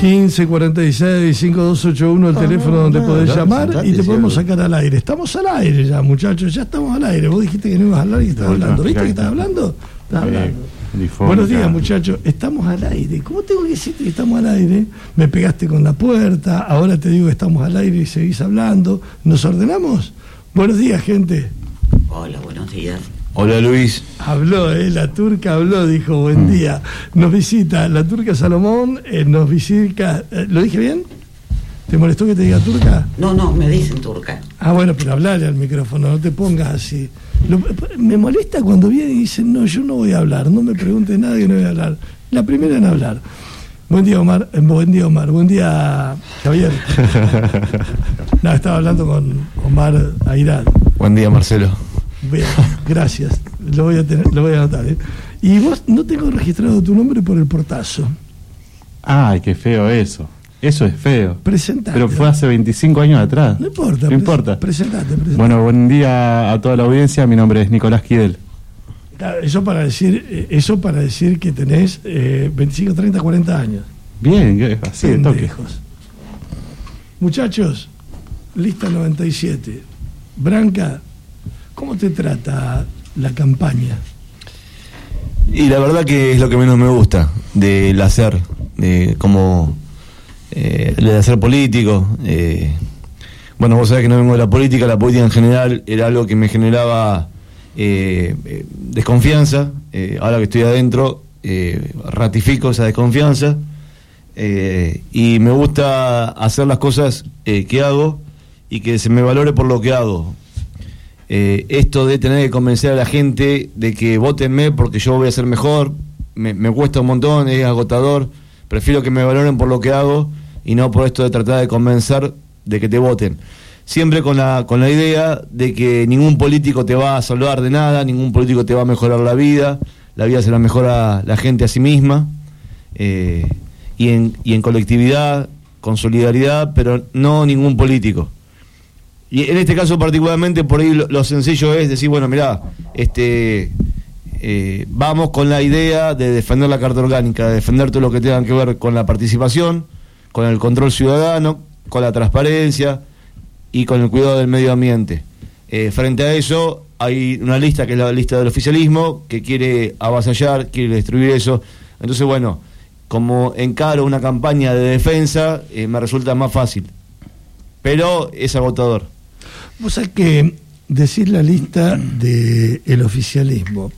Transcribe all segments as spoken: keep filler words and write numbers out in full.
quince cuarenta y seis cincuenta y dos ochenta y uno el no, teléfono no, donde no, podés no, llamar sentate, y te podemos algo. sacar al aire. Estamos al aire ya, muchachos, ya estamos al aire. Vos dijiste que no ibas a hablar y estás Bueno, hablando. ¿Viste acá que estás está. hablando? Estás Eh, hablando. difónica. Buenos días, muchachos. Estamos al aire. ¿Cómo tengo que decirte que estamos al aire? Me pegaste con la puerta, ahora te digo que estamos al aire y seguís hablando. ¿Nos ordenamos? Buenos días, gente. Hola, buenos días. Hola Luis. Habló, eh, la turca habló, dijo buen día. Nos visita la turca Salomón, eh, nos visita. eh, ¿Lo dije bien? ¿Te molestó que te diga turca? No, no, me dicen turca. Ah, bueno, pero hablale al micrófono, no te pongas así. Lo- me molesta cuando vienen y dicen, no, yo no voy a hablar, no me preguntes nada que no voy a hablar. La primera en hablar. Buen día, Omar. eh, Buen día, Omar. Buen día, Javier. No, estaba hablando con Omar Airad. Buen día Marcelo. Bien, gracias. Lo voy a tener, lo voy a anotar. ¿eh? Y vos no tengo registrado tu nombre por el portazo. Ay, qué feo eso. Eso es feo. Presentate. Pero fue hace veinticinco años atrás. No importa. No pres- importa. Presentate, presentate. Bueno, buen día a toda la audiencia. Mi nombre es Nicolás Quidel. Claro, eso para decir, eh, eso para decir que tenés eh, veinticinco, treinta, cuarenta años. Bien, ¿qué? Así de toque. Pendejos. Muchachos, lista noventa y siete. Branca, ¿cómo te trata la campaña? Y la verdad que es lo que menos me gusta del hacer, de como eh, el de hacer político. Eh, bueno, vos sabés que no vengo de la política, la política en general era algo que me generaba eh, eh, desconfianza. Eh, ahora que estoy adentro, eh, ratifico esa desconfianza. Eh, y me gusta hacer las cosas eh, que hago y que se me valore por lo que hago. Eh, esto de tener que convencer a la gente de que votenme porque yo voy a ser mejor, me, me cuesta un montón, es agotador. Prefiero que me valoren por lo que hago y no por esto de tratar de convencer de que te voten. Siempre con la, con la idea de que ningún político te va a salvar de nada, ningún político te va a mejorar la vida, la vida se la mejora la gente a sí misma, eh, y, en, y en colectividad, con solidaridad, pero no ningún político. Y en este caso particularmente, por ahí lo, lo sencillo es decir, bueno, mirá, este, eh, vamos con la idea de defender la Carta Orgánica, de defender todo lo que tenga que ver con la participación, con el control ciudadano, con la transparencia y con el cuidado del medio ambiente. Eh, frente a eso, hay una lista que es la lista del oficialismo, que quiere avasallar, quiere destruir eso. Entonces, bueno, como encaro una campaña de defensa, eh, me resulta más fácil. Pero es agotador. Vos sabés que decir la lista del oficialismo,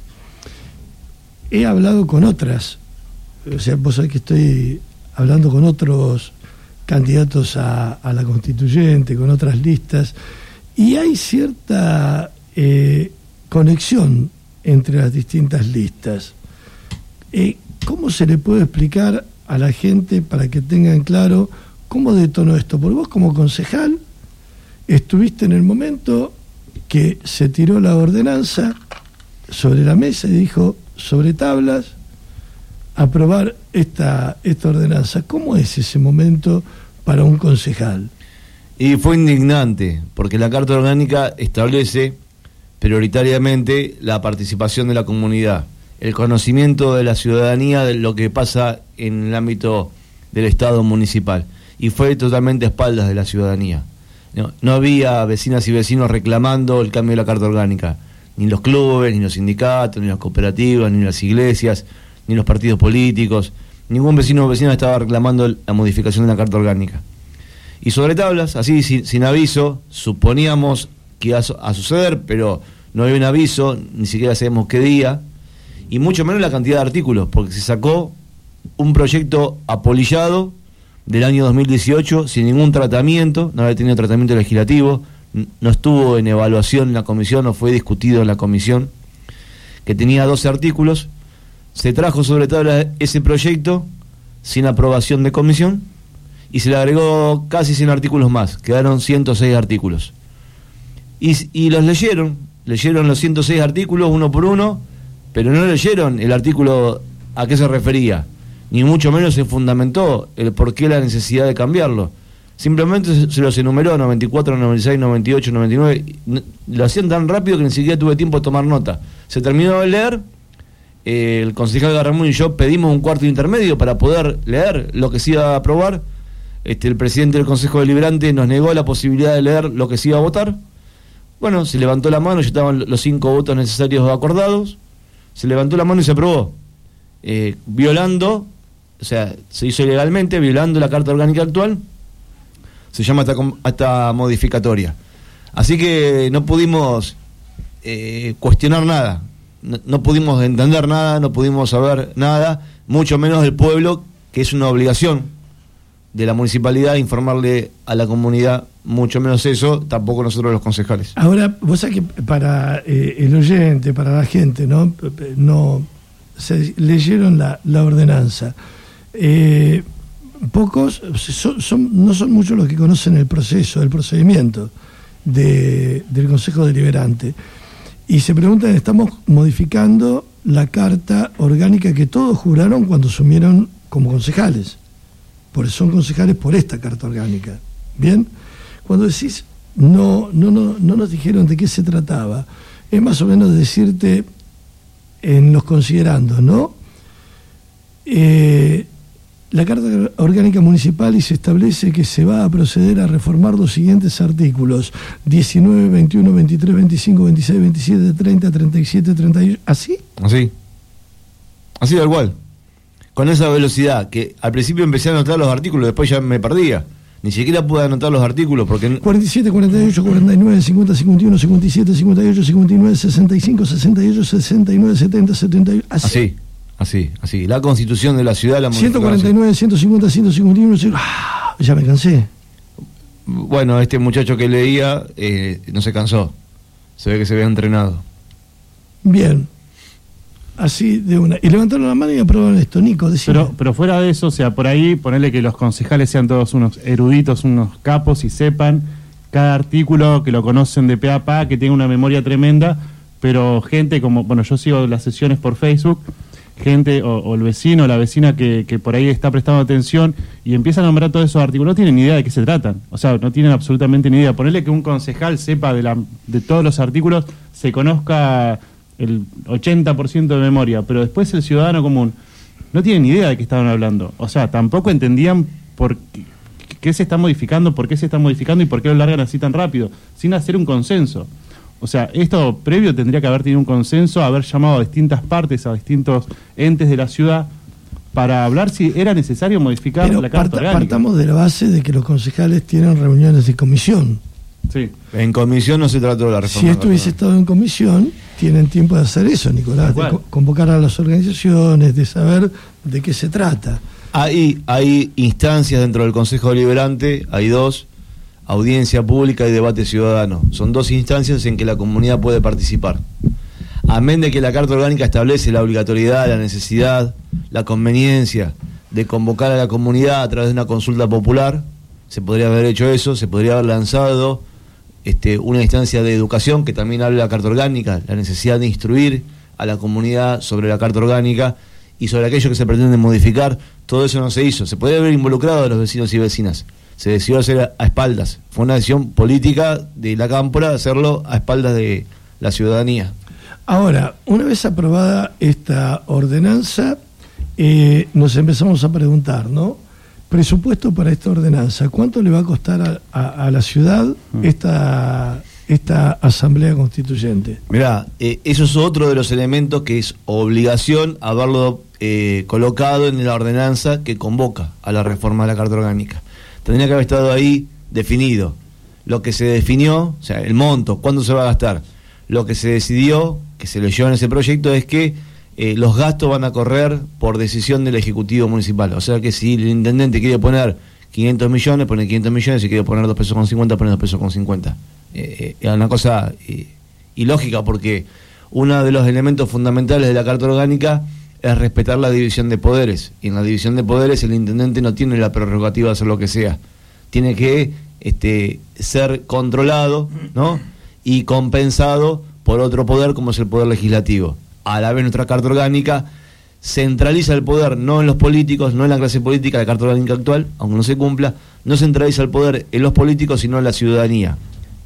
he hablado con otras, o sea, vos sabés que estoy hablando con otros candidatos a, a la constituyente, con otras listas, y hay cierta eh, conexión entre las distintas listas. Eh, ¿Cómo se le puede explicar a la gente para que tengan claro cómo detonó esto? Porque vos como concejal estuviste en el momento que se tiró la ordenanza sobre la mesa y dijo, sobre tablas, aprobar esta, esta ordenanza. ¿Cómo es ese momento para un concejal? Y fue indignante, porque la Carta Orgánica establece prioritariamente la participación de la comunidad, el conocimiento de la ciudadanía de lo que pasa en el ámbito del Estado municipal, y fue totalmente a espaldas de la ciudadanía. No, no había vecinas y vecinos reclamando el cambio de la Carta Orgánica, ni los clubes, ni los sindicatos, ni las cooperativas, ni las iglesias, ni los partidos políticos. Ningún vecino o vecina estaba reclamando la modificación de la Carta Orgánica. Y sobre tablas, así sin, sin aviso, suponíamos que iba a, su- a suceder, pero no había un aviso, ni siquiera sabemos qué día, y mucho menos la cantidad de artículos, porque se sacó un proyecto apolillado del año dos mil dieciocho sin ningún tratamiento, no había tenido tratamiento legislativo, n- no estuvo en evaluación en la comisión, no fue discutido en la comisión, que tenía doce artículos. Se trajo sobre tabla ese proyecto sin aprobación de comisión y se le agregó casi cien artículos más, quedaron ciento seis artículos. Y, y los leyeron, leyeron los ciento seis artículos uno por uno, pero no leyeron el artículo a qué se refería, ni mucho menos se fundamentó el por qué la necesidad de cambiarlo. Simplemente se, se los enumeró, noventa y cuatro, noventa y seis, noventa y ocho, noventa y nueve, lo hacían tan rápido que ni siquiera tuve tiempo de tomar nota. Se terminó de leer eh, el concejal Garramón y yo pedimos un cuarto intermedio para poder leer lo que se iba a aprobar. Este, el presidente del Consejo Deliberante nos negó la posibilidad de leer lo que se iba a votar. Bueno, se levantó la mano, ya estaban los cinco votos necesarios acordados, se levantó la mano y se aprobó, eh, violando, o sea, se hizo ilegalmente, violando la Carta Orgánica actual, se llama hasta, hasta modificatoria. Así que no pudimos eh, cuestionar nada, no, no pudimos entender nada, no pudimos saber nada, mucho menos del pueblo, que es una obligación de la municipalidad informarle a la comunidad, mucho menos eso, tampoco nosotros los concejales. Ahora, vos sabés que para eh, el oyente, para la gente, ¿no? no se leyeron la, la ordenanza. Eh, pocos, son, son, no son muchos los que conocen el proceso, el procedimiento de, del Consejo Deliberante. Y se preguntan, estamos modificando la Carta Orgánica que todos juraron cuando asumieron como concejales. Por eso son concejales por esta Carta Orgánica. ¿Bien? Cuando decís, no, no, no, no nos dijeron de qué se trataba, es más o menos decirte en los considerandos, ¿no? Eh, la Carta Orgánica Municipal y se establece que se va a proceder a reformar los siguientes artículos: diecinueve, veintiuno, veintitrés, veinticinco, veintiséis, veintisiete, treinta, treinta y siete, treinta y ocho. ¿Así? Así. Así tal cual. Con esa velocidad, que al principio empecé a anotar los artículos, después ya me perdía. Ni siquiera pude anotar los artículos porque... cuarenta y siete, cuarenta y ocho, cuarenta y nueve, cincuenta, cincuenta y uno, cincuenta y siete, cincuenta y ocho, cincuenta y nueve, sesenta y cinco, sesenta y ocho, sesenta y nueve, setenta, setenta y ocho... Así, así, así, así. La Constitución de la ciudad... la ciento cuarenta y nueve, ciento cincuenta, ciento cincuenta y uno... ¡Ah! Ya me cansé. Bueno, este muchacho que leía eh, no se cansó. Se ve que se había entrenado. Bien. Así de una. Y levantaron la mano y aprobaron esto, Nico, decime. Pero, pero fuera de eso, o sea, por ahí ponerle que los concejales sean todos unos eruditos, unos capos y sepan cada artículo, que lo conocen de pe a pa, que tienen una memoria tremenda, pero gente como, bueno, yo sigo las sesiones por Facebook, gente o, o el vecino o la vecina que, que por ahí está prestando atención y empieza a nombrar todos esos artículos, no tienen ni idea de qué se tratan, o sea, no tienen absolutamente ni idea. Ponerle que un concejal sepa de, la, de todos los artículos, se conozca el ochenta por ciento de memoria, pero después el ciudadano común no tiene ni idea de qué estaban hablando, o sea, tampoco entendían por qué, qué se está modificando, por qué se está modificando y por qué lo largan así tan rápido, sin hacer un consenso. O sea, esto previo tendría que haber tenido un consenso, haber llamado a distintas partes, a distintos entes de la ciudad, para hablar si era necesario modificar pero la Carta parta, Orgánica. Partamos de la base de que los concejales tienen reuniones de comisión. Sí. En comisión no se trató de la reforma. Si esto hubiese estado en comisión, tienen tiempo de hacer eso, Nicolás, de co- convocar a las organizaciones, de saber de qué se trata. Hay, hay instancias dentro del Consejo Deliberante, hay dos: audiencia pública y debate ciudadano. Son dos instancias en que la comunidad puede participar. Amén de que la Carta Orgánica establece la obligatoriedad, la necesidad, la conveniencia de convocar a la comunidad a través de una consulta popular, se podría haber hecho eso, se podría haber lanzado este, una instancia de educación que también habla de la Carta Orgánica, la necesidad de instruir a la comunidad sobre la Carta Orgánica y sobre aquello que se pretende modificar. Todo eso no se hizo. Se podría haber involucrado a los vecinos y vecinas. Se decidió hacer a, a espaldas. Fue una decisión política de la cámpora hacerlo a espaldas de la ciudadanía. Ahora, una vez aprobada esta ordenanza, eh, nos empezamos a preguntar, ¿no? Presupuesto para esta ordenanza, ¿cuánto le va a costar a, a, a la ciudad esta, esta asamblea constituyente? Mirá, eh, eso es otro de los elementos que es obligación haberlo eh, colocado en la ordenanza que convoca a la reforma de la Carta Orgánica. Tendría que haber estado ahí definido. Lo que se definió, o sea, el monto, cuándo se va a gastar. Lo que se decidió, que se leyó en ese proyecto, es que eh, los gastos van a correr por decisión del Ejecutivo Municipal. O sea que si el intendente quiere poner quinientos millones, pone quinientos millones, si quiere poner dos pesos con cincuenta, pone dos pesos con cincuenta. Eh, es una cosa eh, ilógica, porque uno de los elementos fundamentales de la Carta Orgánica es respetar la división de poderes. Y en la división de poderes el intendente no tiene la prerrogativa de hacer lo que sea. Tiene que este, ser controlado, ¿no?, y compensado por otro poder como es el poder legislativo. A la vez nuestra Carta Orgánica centraliza el poder no en los políticos, no en la clase política, la Carta Orgánica actual, aunque no se cumpla, no centraliza el poder en los políticos sino en la ciudadanía.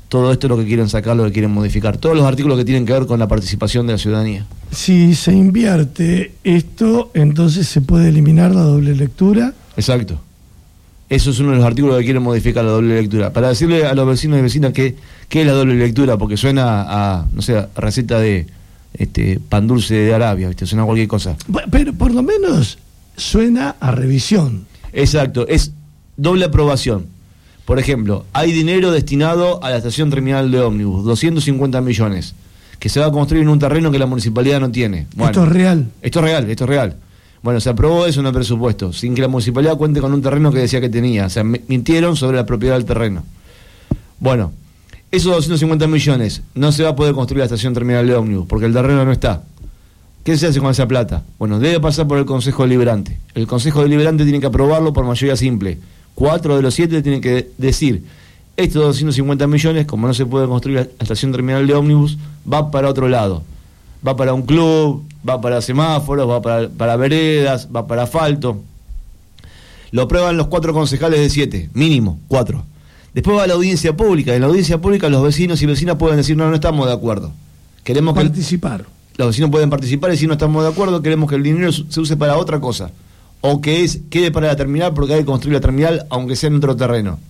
todo esto es lo que quieren sacar, lo que quieren modificar. Todos los artículos que tienen que ver con la participación de la ciudadanía. Si se invierte esto, entonces se puede eliminar la doble lectura. Exacto. Eso es uno de los artículos que quieren modificar, la doble lectura. Para decirle a los vecinos y vecinas que, que es la doble lectura, porque suena a, no sé, a receta de este pan dulce de Arabia, ¿viste? Suena a cualquier cosa. Pero por lo menos suena a revisión. Exacto, es doble aprobación. Por ejemplo, hay dinero destinado a la estación terminal de ómnibus, doscientos cincuenta millones, que se va a construir en un terreno que la municipalidad no tiene. Bueno, esto es real. Esto es real, esto es real. Bueno, se aprobó eso en el presupuesto, sin que la municipalidad cuente con un terreno que decía que tenía. O sea, mintieron sobre la propiedad del terreno. Bueno, esos doscientos cincuenta millones no se va a poder construir la estación terminal de ómnibus, porque el terreno no está. ¿Qué se hace con esa plata? Bueno, debe pasar por el Consejo Deliberante. El Consejo Deliberante tiene que aprobarlo por mayoría simple. Cuatro de los siete tienen que decir, estos doscientos cincuenta millones, como no se puede construir la estación terminal de ómnibus, va para otro lado. Va para un club, va para semáforos, va para, para veredas, va para asfalto. Lo aprueban los cuatro concejales de siete, mínimo, cuatro. Después va a la audiencia pública. En la audiencia pública los vecinos y vecinas pueden decir, no, no estamos de acuerdo. Queremos participar. Que el, los vecinos pueden participar y si no estamos de acuerdo, queremos que el dinero se use para otra cosa. O que es quede para la terminal porque hay que construir la terminal aunque sea en otro terreno.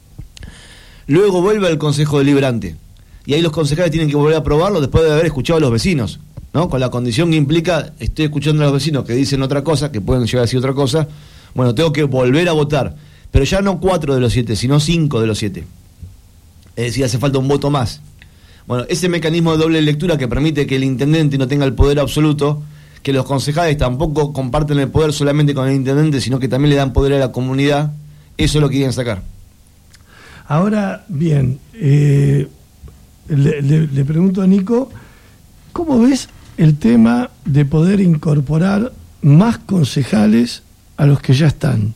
Luego vuelve al Consejo Deliberante y ahí los concejales tienen que volver a aprobarlo después de haber escuchado a los vecinos, ¿no? Con la condición que implica, estoy escuchando a los vecinos que dicen otra cosa, que pueden llegar a decir otra cosa, bueno, tengo que volver a votar, pero ya no cuatro de los siete, sino cinco de los siete. Es decir, hace falta un voto más. Bueno, ese mecanismo de doble lectura que permite que el intendente no tenga el poder absoluto, que los concejales tampoco comparten el poder solamente con el intendente, sino que también le dan poder a la comunidad, eso es lo que quieren sacar. Ahora, bien, eh, le, le, le pregunto a Nico, ¿cómo ves el tema de poder incorporar más concejales a los que ya están?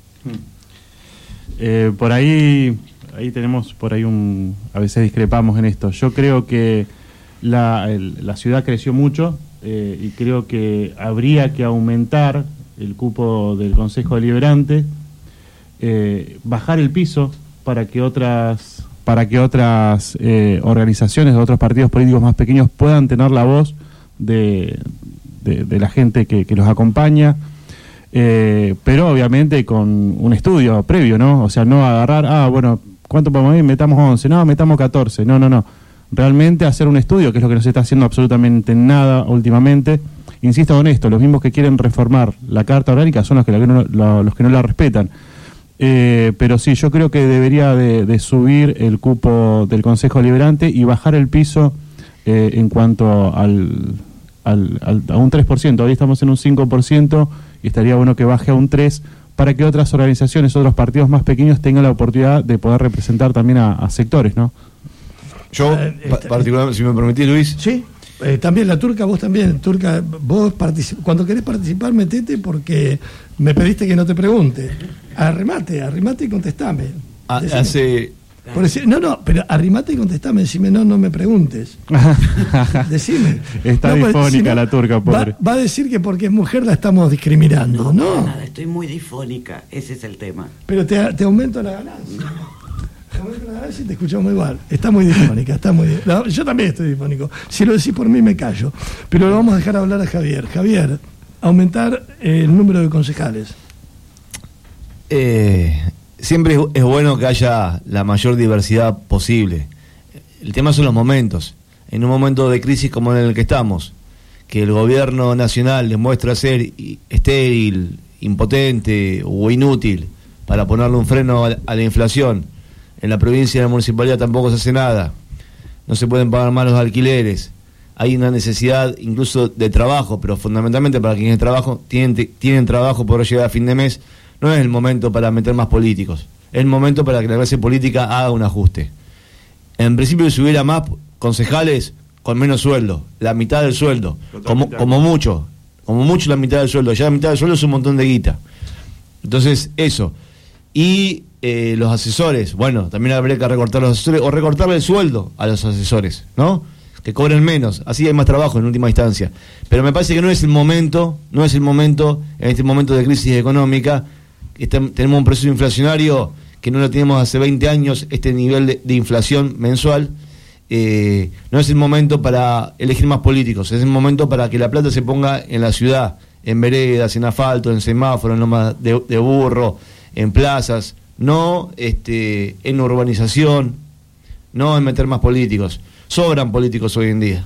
Eh, por ahí, ahí tenemos, por ahí un, a veces discrepamos en esto. Yo creo que la, el, la ciudad creció mucho, Eh, y creo que habría que aumentar el cupo del Consejo Deliberante, eh, bajar el piso para que otras para que otras eh, organizaciones de otros partidos políticos más pequeños puedan tener la voz de, de, de la gente que, que los acompaña, eh, pero obviamente con un estudio previo, ¿no? O sea, no agarrar, ah, bueno, ¿cuánto podemos ir? Metamos once, no, metamos catorce, no, no, no. Realmente hacer un estudio, que es lo que no se está haciendo absolutamente nada últimamente. Insisto con esto, los mismos que quieren reformar la Carta Orgánica son los que, la, lo, los que no la respetan. Eh, pero sí, yo creo que debería de, de subir el cupo del Consejo Deliberante y bajar el piso eh, en cuanto al, al, al, a un tres por ciento. Hoy estamos en un cinco por ciento y estaría bueno que baje a un tres por ciento para que otras organizaciones, otros partidos más pequeños tengan la oportunidad de poder representar también a, a sectores, ¿no? Yo, eh, pa particularmente, si me permitís, Luis. Sí, eh, también la Turca, vos también, Turca, vos cuando querés participar, metete porque me pediste que no te pregunte. Arrimate, arrimate y contestame. A, hace... Por decir, no, no, pero arrimate y contestame, decime, no, no me preguntes. Decime. Está no, difónica si no, la Turca, pobre. Va, va a decir que porque es mujer la estamos discriminando, ¿no? No, nada, estoy muy difónica, ese es el tema. Pero te, te aumento la ganancia. Te aumento la ganancia y te escuchamos igual. Está muy difónica, está muy... No, yo también estoy difónico. Si lo decís por mí me callo. Pero lo vamos a dejar hablar a Javier. Javier, aumentar el número de concejales. Eh... Siempre es bueno que haya la mayor diversidad posible. El tema son los momentos. En un momento de crisis como en el que estamos, que el gobierno nacional demuestra ser estéril, impotente o inútil para ponerle un freno a la inflación. En la provincia y en la municipalidad tampoco se hace nada. No se pueden pagar más los alquileres. Hay una necesidad incluso de trabajo, pero fundamentalmente para quienes trabajo, tienen, tienen trabajo por llegar a fin de mes. No es el momento para meter más políticos, es el momento para que la clase política haga un ajuste. En principio, si hubiera más concejales con menos sueldo, la mitad del sueldo, como, como mucho, como mucho la mitad del sueldo, ya la mitad del sueldo es un montón de guita. Entonces, eso. Y eh, los asesores, bueno, también habría que recortar los asesores, o recortarle el sueldo a los asesores, ¿no? Que cobren menos, así hay más trabajo en última instancia. Pero me parece que no es el momento, no es el momento, en este momento de crisis económica, Está, tenemos un proceso inflacionario que no lo teníamos hace veinte años, este nivel de, de inflación mensual. Eh, no es el momento para elegir más políticos, es el momento para que la plata se ponga en la ciudad, en veredas, en asfalto, en semáforos, en lomas de, de burro, en plazas, no este, en urbanización, no en meter más políticos. Sobran políticos hoy en día.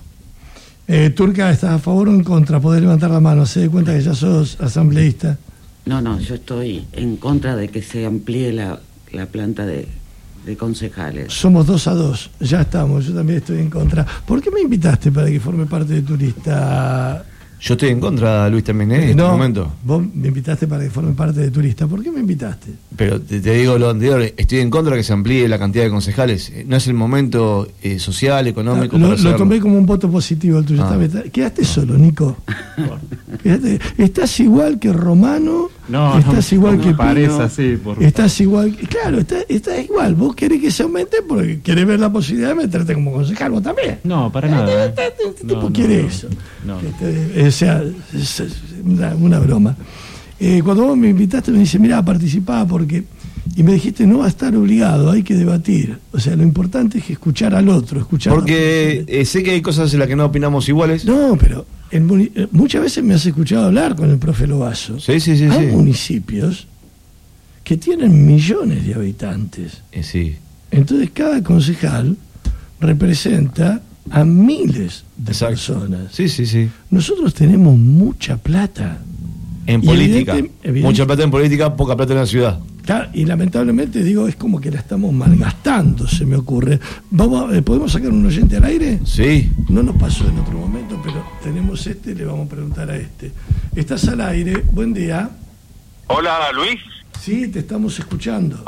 Eh, Turca, ¿estás a favor o en contra? Podés levantar la mano, se dé cuenta que ya sos asambleísta. No, no, yo estoy en contra de que se amplíe la, la planta de, de concejales. Somos dos a dos, ya estamos, yo también estoy en contra. ¿Por qué me invitaste para que forme parte de Turista? Yo estoy en contra, Luis, también, ¿eh? En no, este momento. Vos me invitaste para que forme parte de Turista. ¿Por qué me invitaste? Pero te, te digo lo anterior, estoy en contra de que se amplíe la cantidad de concejales. No es el momento eh, social, económico. Lo, para lo tomé como un voto positivo el tuyo. Ah. Está, quedaste solo, Nico. Quedaste, estás igual que Romano. No, estás no, igual no que parece Pino, así, por estás igual, claro, estás, estás igual. Vos querés que se aumente porque querés ver la posibilidad de meterte como concejal, vos también. No, para nada. ¿eh? Este este No, tipo no, quiere no, eso. no. Este, o sea, es, es una, una broma. Eh, cuando vos me invitaste me dice, mirá, participá porque... Y me dijiste, no va a estar obligado, hay que debatir. O sea, lo importante es escuchar al otro, escuchar... Porque eh, sé que hay cosas en las que no opinamos iguales. No, pero en muni- muchas veces me has escuchado hablar con el profe Lobazo. Sí, sí, sí. Hay sí. municipios que tienen millones de habitantes. Eh, sí. Entonces cada concejal representa a miles de Exacto. personas. Sí, sí, sí. Nosotros tenemos mucha plata. En Y política. evidente- evidente- Mucha plata en política, poca plata en la ciudad. Claro, y lamentablemente digo, es como que la estamos malgastando, se me ocurre. Vamos, a- ¿podemos sacar un oyente al aire? Sí. No nos pasó en otro momento, pero tenemos este, le vamos a preguntar a este. Estás al aire, buen día. Hola, Luis. Sí, te estamos escuchando.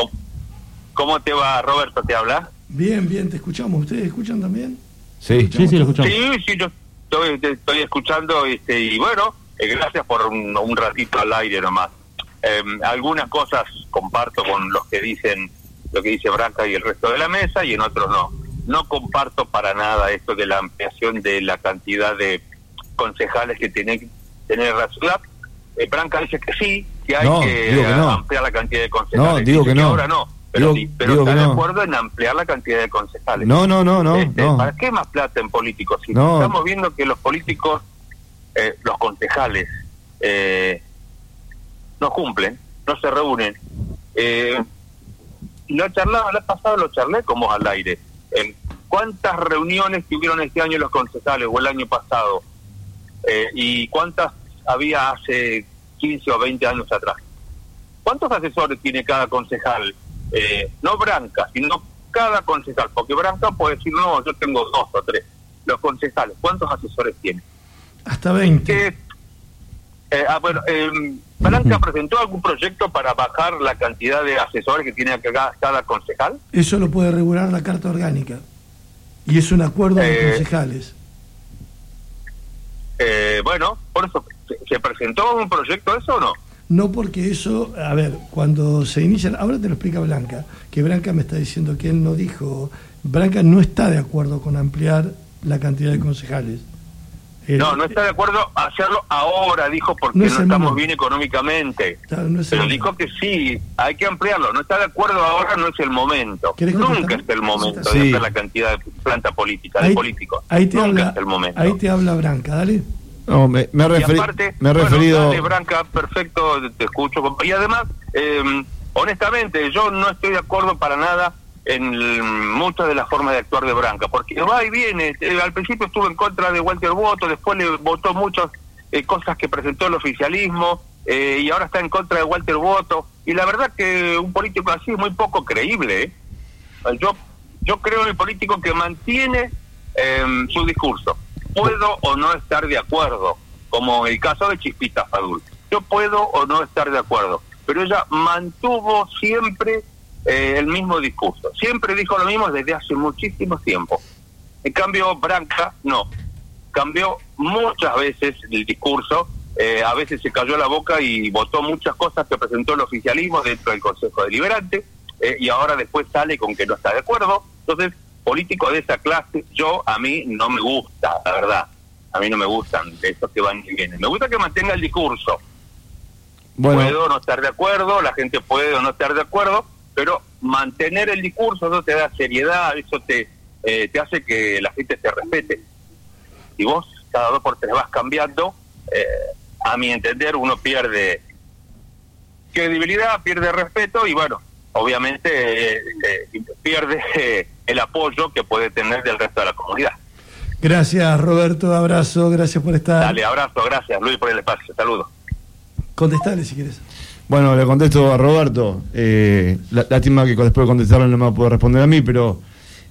¿Cómo te va? Roberto te habla. Bien, bien, te escuchamos. ¿Ustedes escuchan también? Sí. Sí, sí, lo escuchamos. Sí, sí, yo estoy, te estoy escuchando este, y bueno, eh, gracias por un, un ratito al aire nomás. Eh, algunas cosas comparto con los que dicen lo que dice Branca y el resto de la mesa, y en otros no. No comparto para nada esto de la ampliación de la cantidad de concejales que tiene que tener la ciudad. Eh, Branca dice que sí, que hay No, que, digo que no. ampliar la cantidad de concejales. No, digo Dice que no. ahora no, pero, Digo- sí, pero digo está que de no. acuerdo en ampliar la cantidad de concejales. No, no, no, no. Este, no. ¿Para qué más plata en políticos? Si No. estamos viendo que los políticos, eh, los concejales, eh, no cumplen, no se reúnen. Eh, y lo charlaba, la pasada lo charlé como al aire. En ¿Cuántas reuniones tuvieron este año los concejales o el año pasado? Eh, ¿Y cuántas había hace quince o veinte años atrás? ¿Cuántos asesores tiene cada concejal? Eh, no Branca, sino cada concejal, porque Branca puede decir, no, yo tengo dos o tres. Los concejales, ¿cuántos asesores tienen? Hasta veinte. Que, eh, ah, bueno, eh, ¿Branca presentó algún proyecto para bajar la cantidad de asesores que tiene cada, cada concejal? Eso lo puede regular la Carta Orgánica. Y es un acuerdo de Eh, concejales. Eh, bueno, por eso, ¿se, se presentó un proyecto eso o no? No, porque eso, a ver, cuando se inician, ahora te lo explica Blanca, que Blanca me está diciendo que él no dijo, Blanca no está de acuerdo con ampliar la cantidad de concejales. Eh, No, no está de acuerdo a hacerlo ahora, dijo, porque No no, es el estamos momento. bien económicamente. Claro, no es Pero el- dijo que sí, hay que ampliarlo. No está de acuerdo ahora, no es el momento. ¿Querés Nunca contestar? es el momento Sí. de hacer la cantidad de planta política, ahí, de políticos. ahí te Nunca habla, es el momento. ahí te habla Blanca, dale. No, me, me, Y referi- aparte, me he bueno, referido. dale, Branca, perfecto, te escucho. Y además, eh, honestamente, yo no estoy de acuerdo para nada en el- muchas de las formas de actuar de Branca, porque va y viene. Eh, al principio estuvo en contra de Walter Boto, después le votó muchas eh, cosas que presentó el oficialismo, eh, y ahora está en contra de Walter Boto. Y la verdad que un político así es muy poco creíble. ¿eh? Yo, yo creo en el político que mantiene eh, su discurso. Puedo o no estar de acuerdo, como el caso de Chispita Fadul. Yo puedo o no estar de acuerdo, pero ella mantuvo siempre eh, el mismo discurso. Siempre dijo lo mismo desde hace muchísimo tiempo. En cambio, Branca no. Cambió muchas veces el discurso, eh, a veces se cayó la boca y votó muchas cosas que presentó el oficialismo dentro del Consejo Deliberante, eh, y ahora después sale con que no está de acuerdo. Entonces, políticos de esa clase, yo, a mí no me gusta, la verdad. A mí no me gustan de esos que van y vienen. Me gusta que mantenga el discurso. Bueno, Puedo no estar de acuerdo, la gente puede o no estar de acuerdo, pero mantener el discurso, eso te da seriedad, eso te, eh, te hace que la gente te respete. Si vos cada dos por tres vas cambiando, eh, a mi entender uno pierde credibilidad, pierde respeto y bueno, obviamente eh, eh, pierde eh, el apoyo que puede tener del resto de la comunidad. Gracias, Roberto, abrazo, gracias por estar. Dale, abrazo, gracias Luis por el espacio, saludos. Contestale si quieres. Bueno, le contesto a Roberto. Eh, la, lástima que después de contestarlo no me va a poder responder a mí, pero...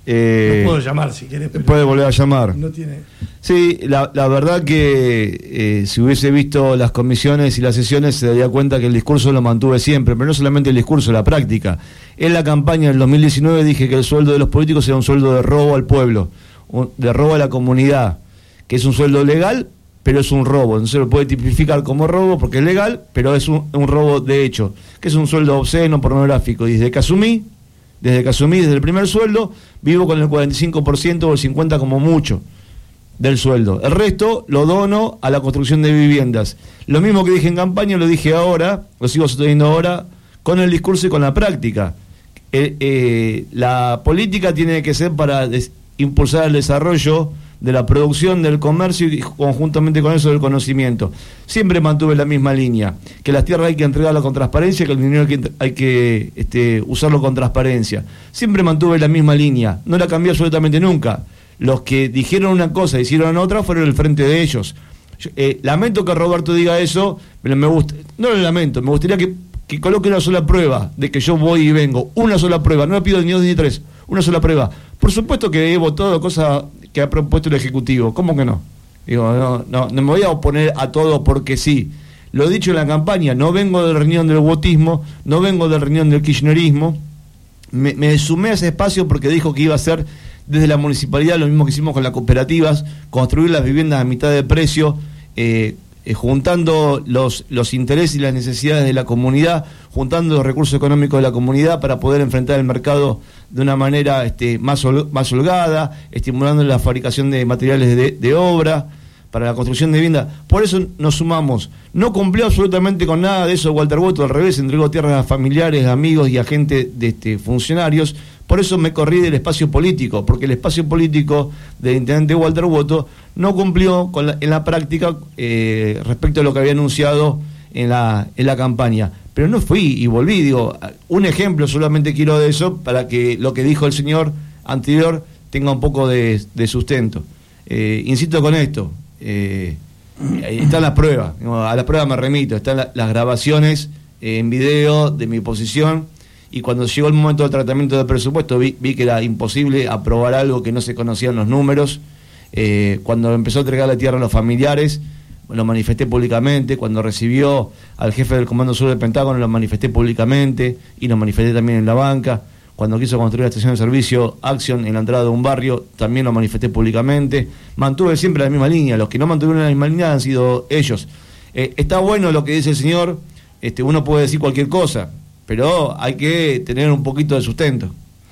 Eh, no puedo llamar si quieres. Pero puede volver a llamar. No tiene... Sí, la, la verdad que eh, si hubiese visto las comisiones y las sesiones se daría cuenta que el discurso lo mantuve siempre, pero no solamente el discurso, la práctica. En la campaña del dos mil diecinueve dije que el sueldo de los políticos era un sueldo de robo al pueblo, un, de robo a la comunidad, que es un sueldo legal, pero es un robo, no se lo puede tipificar como robo porque es legal, pero es un, un robo de hecho, que es un sueldo obsceno, pornográfico. Y desde que asumí, desde que asumí, desde el primer sueldo, vivo con el cuarenta y cinco por ciento o el cincuenta por ciento como mucho del sueldo. El resto lo dono a la construcción de viviendas. Lo mismo que dije en campaña, lo dije ahora, lo sigo sosteniendo ahora, con el discurso y con la práctica. Eh, eh, la política tiene que ser para des- impulsar el desarrollo de la producción, del comercio y conjuntamente con eso del conocimiento. Siempre mantuve la misma línea, que las tierras hay que entregarlas con transparencia, que el dinero hay que, hay que este, usarlo con transparencia. Siempre mantuve la misma línea, no la cambié absolutamente nunca. Los que dijeron una cosa y hicieron otra fueron el frente de ellos. Yo, eh, lamento que Roberto diga eso, pero me gusta, no lo lamento, me gustaría que, que coloque una sola prueba de que yo voy y vengo, una sola prueba, no le pido ni dos ni tres, una sola prueba. Por supuesto que he votado cosas que ha propuesto el Ejecutivo, ¿cómo que no? Digo, no, no, no me voy a oponer a todo porque sí. Lo he dicho en la campaña, no vengo del riñón del botismo, no vengo del riñón del kirchnerismo, me, me sumé a ese espacio porque dijo que iba a hacer desde la municipalidad lo mismo que hicimos con las cooperativas, construir las viviendas a mitad de precio, eh, eh, juntando los, los intereses y las necesidades de la comunidad, juntando los recursos económicos de la comunidad para poder enfrentar el mercado de una manera este, más, hol, más holgada, estimulando la fabricación de materiales de, de obra, para la construcción de viviendas. Por eso nos sumamos. No cumplió absolutamente con nada de eso Walter Boto, al revés, entregó tierras a familiares, amigos y a gente de este, funcionarios. Por eso me corrí del espacio político, porque el espacio político del intendente Walter Boto no cumplió con la, en la práctica eh, respecto a lo que había anunciado en la, en la campaña. Pero no fui y volví, digo, un ejemplo solamente quiero de eso para que lo que dijo el señor anterior tenga un poco de, de sustento. Eh, insisto con esto, eh, están las pruebas, a las pruebas me remito, están la, las grabaciones eh, en video de mi posición. Y cuando llegó el momento del tratamiento del presupuesto vi, vi que era imposible aprobar algo que no se conocían los números. Eh, cuando empezó a entregar la tierra a los familiares, lo manifesté públicamente. Cuando recibió al jefe del Comando Sur del Pentágono, lo manifesté públicamente y lo manifesté también en la banca. Cuando quiso construir la estación de servicio Action en la entrada de un barrio, también lo manifesté públicamente. Mantuve siempre la misma línea. Los que no mantuvieron la misma línea han sido ellos. Eh, está bueno lo que dice el señor. Este, uno puede decir cualquier cosa, pero hay que tener un poquito de sustento.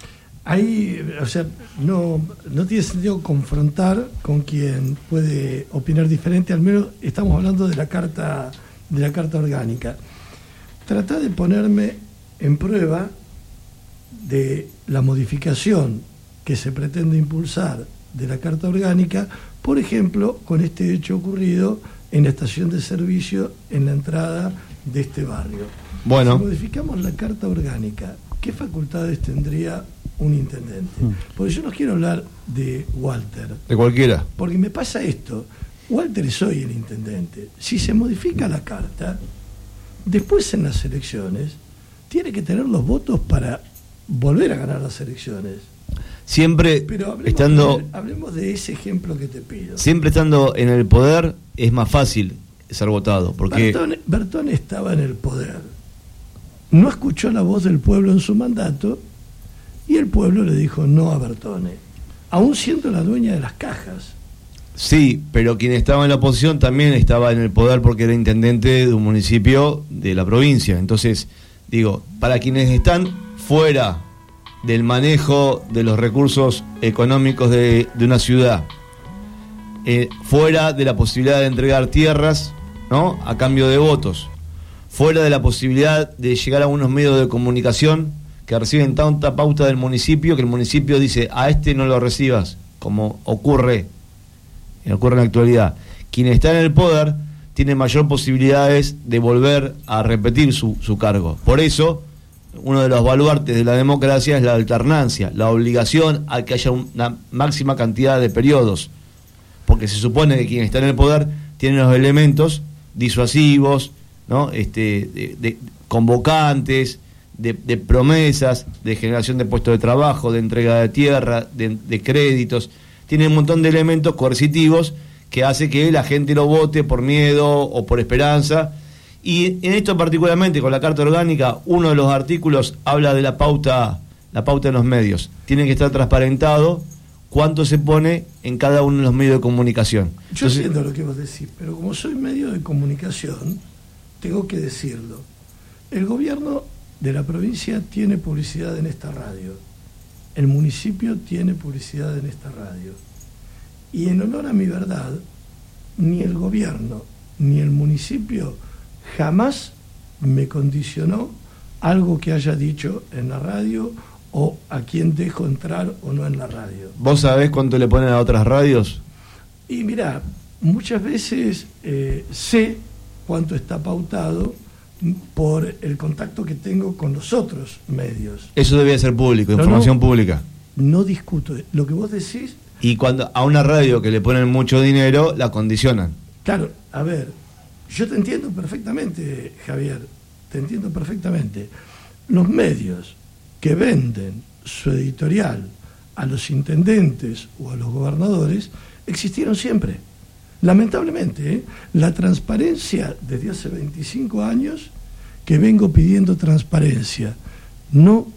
Ahí, o sea, no, no tiene sentido confrontar con quien puede opinar diferente, al menos estamos hablando de la carta, de la carta orgánica. Trata de ponerme en prueba de la modificación que se pretende impulsar de la carta orgánica, por ejemplo, con este hecho ocurrido en la estación de servicio en la entrada de este barrio. Bueno. Si modificamos la carta orgánica, ¿qué facultades tendría un intendente? Porque yo no quiero hablar de Walter. De cualquiera. Porque me pasa esto. Walter es hoy el intendente. Si se modifica la carta, después en las elecciones, tiene que tener los votos para volver a ganar las elecciones. Siempre Pero hablemos, estando... de, hablemos de ese ejemplo que te pido. Siempre estando en el poder es más fácil ser votado. Porque Bertone, Bertone estaba en el poder. No escuchó la voz del pueblo en su mandato y el pueblo le dijo no a Bertone, aún siendo la dueña de las cajas. sí, pero quien estaba en la oposición también estaba en el poder porque era intendente de un municipio de la provincia. Entonces, digo, para quienes están fuera del manejo de los recursos económicos de, de una ciudad, eh, fuera de la posibilidad de entregar tierras, ¿no?, a cambio de votos, fuera de la posibilidad de llegar a unos medios de comunicación que reciben tanta pauta del municipio que el municipio dice, a este no lo recibas, como ocurre, ocurre en la actualidad. Quien está en el poder tiene mayor posibilidades de volver a repetir su, su cargo. Por eso, uno de los baluartes de la democracia es la alternancia, la obligación a que haya una máxima cantidad de periodos, porque se supone que quien está en el poder tiene los elementos disuasivos, ¿no? este, de, de convocantes, de, de promesas, de generación de puestos de trabajo, de entrega de tierra, de, de créditos, tiene un montón de elementos coercitivos que hace que la gente lo vote por miedo o por esperanza. Y en esto particularmente con la Carta Orgánica, uno de los artículos habla de la pauta, la pauta en los medios. Tiene que estar transparentado cuánto se pone en cada uno de los medios de comunicación. Yo Entonces, entiendo lo que vos decís, pero como soy medio de comunicación, tengo que decirlo. El gobierno de la provincia tiene publicidad en esta radio. El municipio tiene publicidad en esta radio. Y en honor a mi verdad, ni el gobierno ni el municipio jamás me condicionó algo que haya dicho en la radio o a quién dejo entrar o no en la radio. ¿Vos sabés cuánto le ponen a otras radios? Y mirá, muchas veces eh, sé cuánto está pautado por el contacto que tengo con los otros medios. Eso debía ser público, no, información no, pública. No discuto. Lo que vos decís... Y cuando a una radio que le ponen mucho dinero, la condicionan. Claro, a ver, yo te entiendo perfectamente, Javier, te entiendo perfectamente. Los medios que venden su editorial a los intendentes o a los gobernadores existieron siempre. Lamentablemente, ¿eh? La transparencia desde hace veinticinco años que vengo pidiendo transparencia. No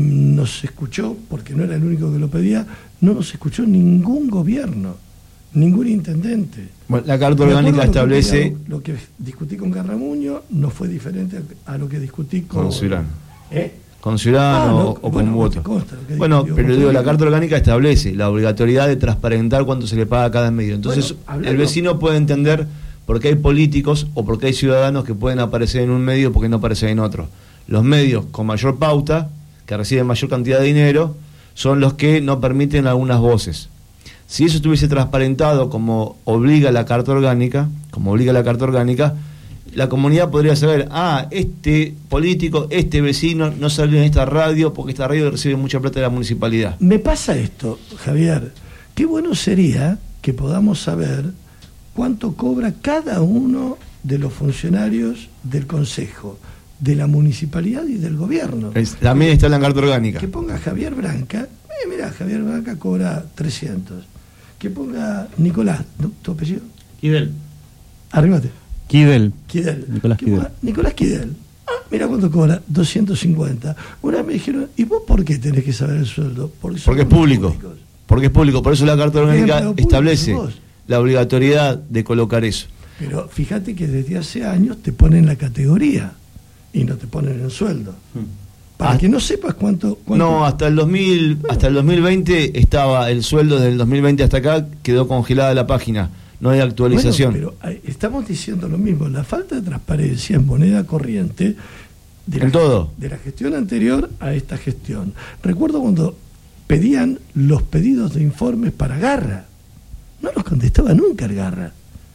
nos escuchó, porque no era el único que lo pedía, no nos escuchó ningún gobierno, ningún intendente. Bueno, la Carta Orgánica establece... Lo que, lo que discutí con Garramuño no fue diferente a, a lo que discutí con... Con Ciurano. ¿Eh? Con Ciurano ah, no, o bueno, con Voto. Consta, bueno, pero digo, la Carta Orgánica establece la obligatoriedad de transparentar cuánto se le paga a cada medio. Entonces, bueno, el vecino puede entender por qué hay políticos o por qué hay ciudadanos que pueden aparecer en un medio porque no aparecen en otro. Los medios con mayor pauta, que reciben mayor cantidad de dinero, son los que no permiten algunas voces. Si eso estuviese transparentado como obliga la Carta Orgánica, como obliga la Carta Orgánica, la comunidad podría saber, ah, este político, este vecino no salió en esta radio porque esta radio recibe mucha plata de la municipalidad. Me pasa esto, Javier, qué bueno sería que podamos saber cuánto cobra cada uno de los funcionarios del Consejo, de la municipalidad y del gobierno. Es, también está en la Carta Orgánica. Que ponga Javier Branca, eh, mirá, Javier Branca cobra trescientos. Que ponga Nicolás, ¿no? ¿Tu apellido? Quidel. Arrímate. Quidel. Quidel. Nicolás Quidel. Ponga, Nicolás Quidel. Ah, mira cuánto cobra, doscientos cincuenta. Una vez me dijeron, ¿y vos por qué tenés que saber el sueldo? Porque, Porque es público. Públicos. Porque es público, por eso la Carta Orgánica establece la obligatoriedad de colocar eso. Pero fíjate que desde hace años te ponen la categoría y no te ponen el sueldo. Hmm. Para ah, que no sepas cuánto, cuánto... No, hasta el dos mil, bueno. hasta el dos mil veinte estaba el sueldo, desde el dos mil veinte hasta acá quedó congelada la página. No hay actualización. Bueno, pero estamos diciendo lo mismo, la falta de transparencia en moneda corriente de la, en todo. de la gestión anterior a esta gestión. Recuerdo cuando pedían los pedidos de informes para Garra. No los contestaba nunca el Garra.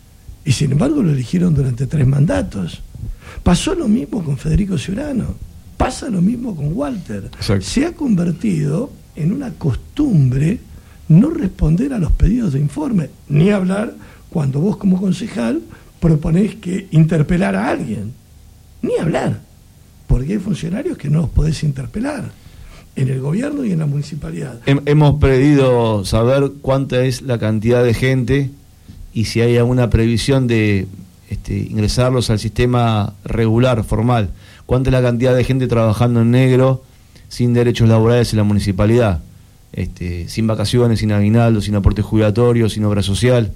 Y sin embargo lo eligieron durante tres mandatos. Pasó lo mismo con Federico Ciurano. Pasa lo mismo con Walter. Exacto. Se ha convertido en una costumbre no responder a los pedidos de informe, ni hablar cuando vos como concejal proponés que interpelar a alguien. Ni hablar. Porque hay funcionarios que no los podés interpelar. En el gobierno y en la municipalidad. Hemos pedido saber cuánta es la cantidad de gente y si hay alguna previsión de este, ingresarlos al sistema regular, formal. ¿Cuánta es la cantidad de gente trabajando en negro, sin derechos laborales en la municipalidad? Este, sin vacaciones, sin aguinaldo, sin aporte jubilatorio, sin obra social,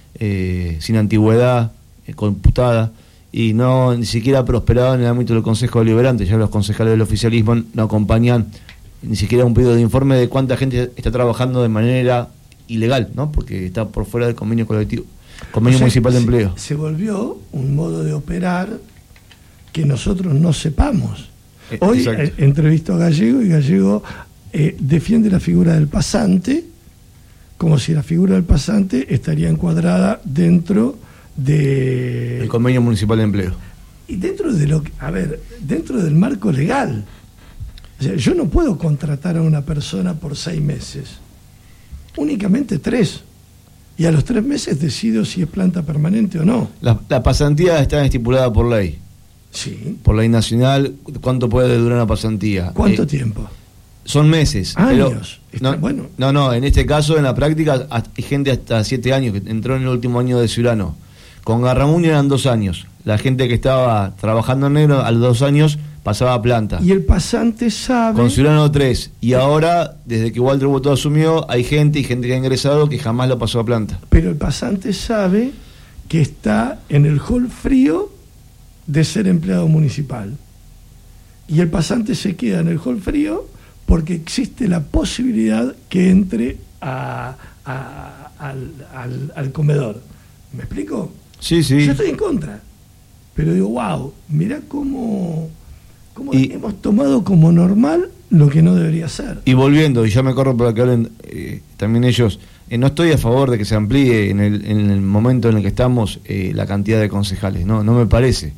eh, sin antigüedad eh, computada, y no ni siquiera prosperado en el ámbito del Consejo Deliberante. Ya los concejales del oficialismo no acompañan ni siquiera un pedido de informe de cuánta gente está trabajando de manera ilegal, ¿no? Porque está por fuera del convenio colectivo, convenio o sea, municipal de se, empleo. Se volvió un modo de operar que nosotros no sepamos. Hoy eh, entrevisto a Gallego y Gallego eh, defiende la figura del pasante como si la figura del pasante estaría encuadrada dentro de... El convenio municipal de empleo. Y dentro de lo que, a ver, dentro del marco legal. O sea, yo no puedo contratar a una persona por seis meses, únicamente tres. Y a los tres meses decido si es planta permanente o no. La, la pasantía está estipulada por ley. Sí. Por ley nacional, ¿cuánto puede durar una pasantía? ¿Cuánto eh, tiempo? Son meses. Años. Pero, no, bueno. no, no, en este caso, en la práctica, hay gente hasta siete años que entró en el último año de Ciurano. Con Garramuño eran dos años. La gente que estaba trabajando en negro a los dos años pasaba a planta. Y el pasante sabe... Con Ciurano tres. Y ahora, desde que Walter Botó asumió, hay gente y gente que ha ingresado que jamás lo pasó a planta. Pero el pasante sabe que está en el hall frío de ser empleado municipal. Y el pasante se queda en el hall frío porque existe la posibilidad que entre a, a, al, al, al comedor. ¿Me explico? Sí, sí. Yo estoy en contra. Pero digo, wow, mirá cómo, cómo y, hemos tomado como normal lo que no debería ser. Y volviendo, y ya me corro para que hablen eh, también ellos, eh, no estoy a favor de que se amplíe en el, en el momento en el que estamos eh, la cantidad de concejales, no, no me parece.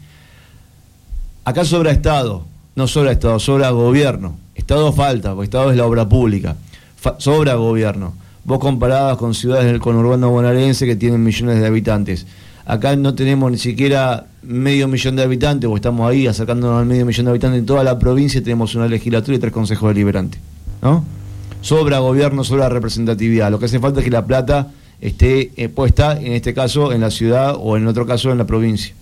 Acá sobra Estado, no sobra Estado, sobra gobierno. Estado falta, porque Estado es la obra pública. Fa- sobra gobierno. Vos comparabas con ciudades del conurbano bonaerense que tienen millones de habitantes. Acá no tenemos ni siquiera medio millón de habitantes, o estamos ahí acercándonos al medio millón de habitantes. En toda la provincia tenemos una legislatura y tres consejos deliberantes, ¿no? Sobra gobierno, sobra representatividad. Lo que hace falta es que la plata esté eh, puesta, en este caso, en la ciudad o en otro caso en la provincia.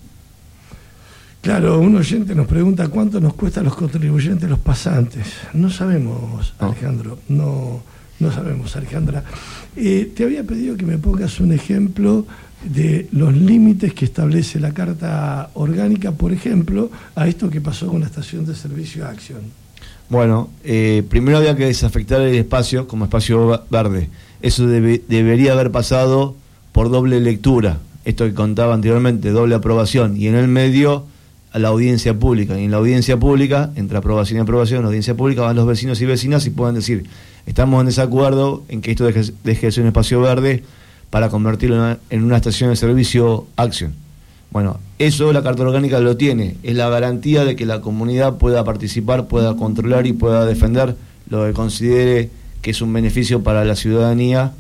Claro, un oyente nos pregunta cuánto nos cuesta a los contribuyentes los pasantes. No sabemos, Alejandro, no, no sabemos, Alejandra. Eh, te había pedido que me pongas un ejemplo de los límites que establece la Carta Orgánica, por ejemplo, a esto que pasó con la estación de servicio Acción. Bueno, eh, primero había que desafectar el espacio como espacio verde. Eso debe, debería haber pasado por doble lectura. Esto que contaba anteriormente, doble aprobación. Y en el medio, a la audiencia pública. Y en la audiencia pública, entre aprobación y aprobación, en la audiencia pública van los vecinos y vecinas y pueden decir, estamos en desacuerdo en que esto deje, deje de ser un espacio verde para convertirlo en una, en una estación de servicio Acción. Bueno, eso la Carta Orgánica lo tiene, es la garantía de que la comunidad pueda participar, pueda controlar y pueda defender lo que considere que es un beneficio para la ciudadanía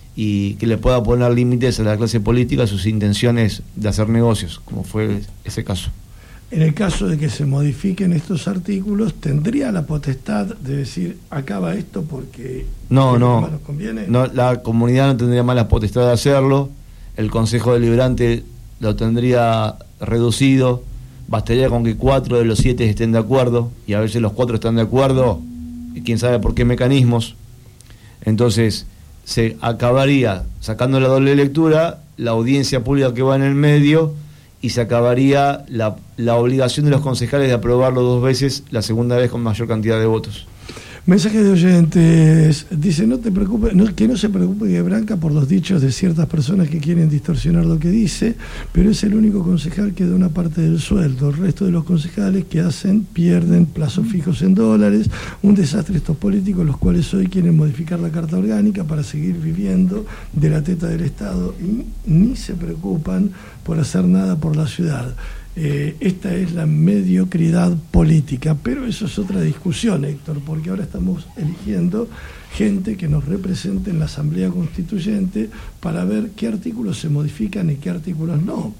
y que le pueda poner límites a la clase política a sus intenciones de hacer negocios, como fue ese caso. En el caso de que se modifiquen estos artículos, ¿tendría la potestad de decir, acaba esto porque no, no, nos conviene? No, la comunidad no tendría más la potestad de hacerlo, el Consejo Deliberante lo tendría reducido, bastaría con que cuatro de los siete estén de acuerdo, y a veces los cuatro están de acuerdo, y quién sabe por qué mecanismos. Entonces, se acabaría sacando la doble lectura, la audiencia pública que va en el medio, y se acabaría la, la obligación de los concejales de aprobarlo dos veces, la segunda vez con mayor cantidad de votos. Mensajes de oyentes. Dice, no te preocupes, no, que no se preocupe de Branca por los dichos de ciertas personas que quieren distorsionar lo que dice, pero es el único concejal que da una parte del sueldo. El resto de los concejales que hacen pierden plazos fijos en dólares. Un desastre estos políticos, los cuales hoy quieren modificar la Carta Orgánica para seguir viviendo de la teta del Estado y ni se preocupan por hacer nada por la ciudad. Eh, esta es la mediocridad política, pero eso es otra discusión, Héctor, porque ahora estamos eligiendo gente que nos represente en la Asamblea Constituyente para ver qué artículos se modifican y qué artículos no.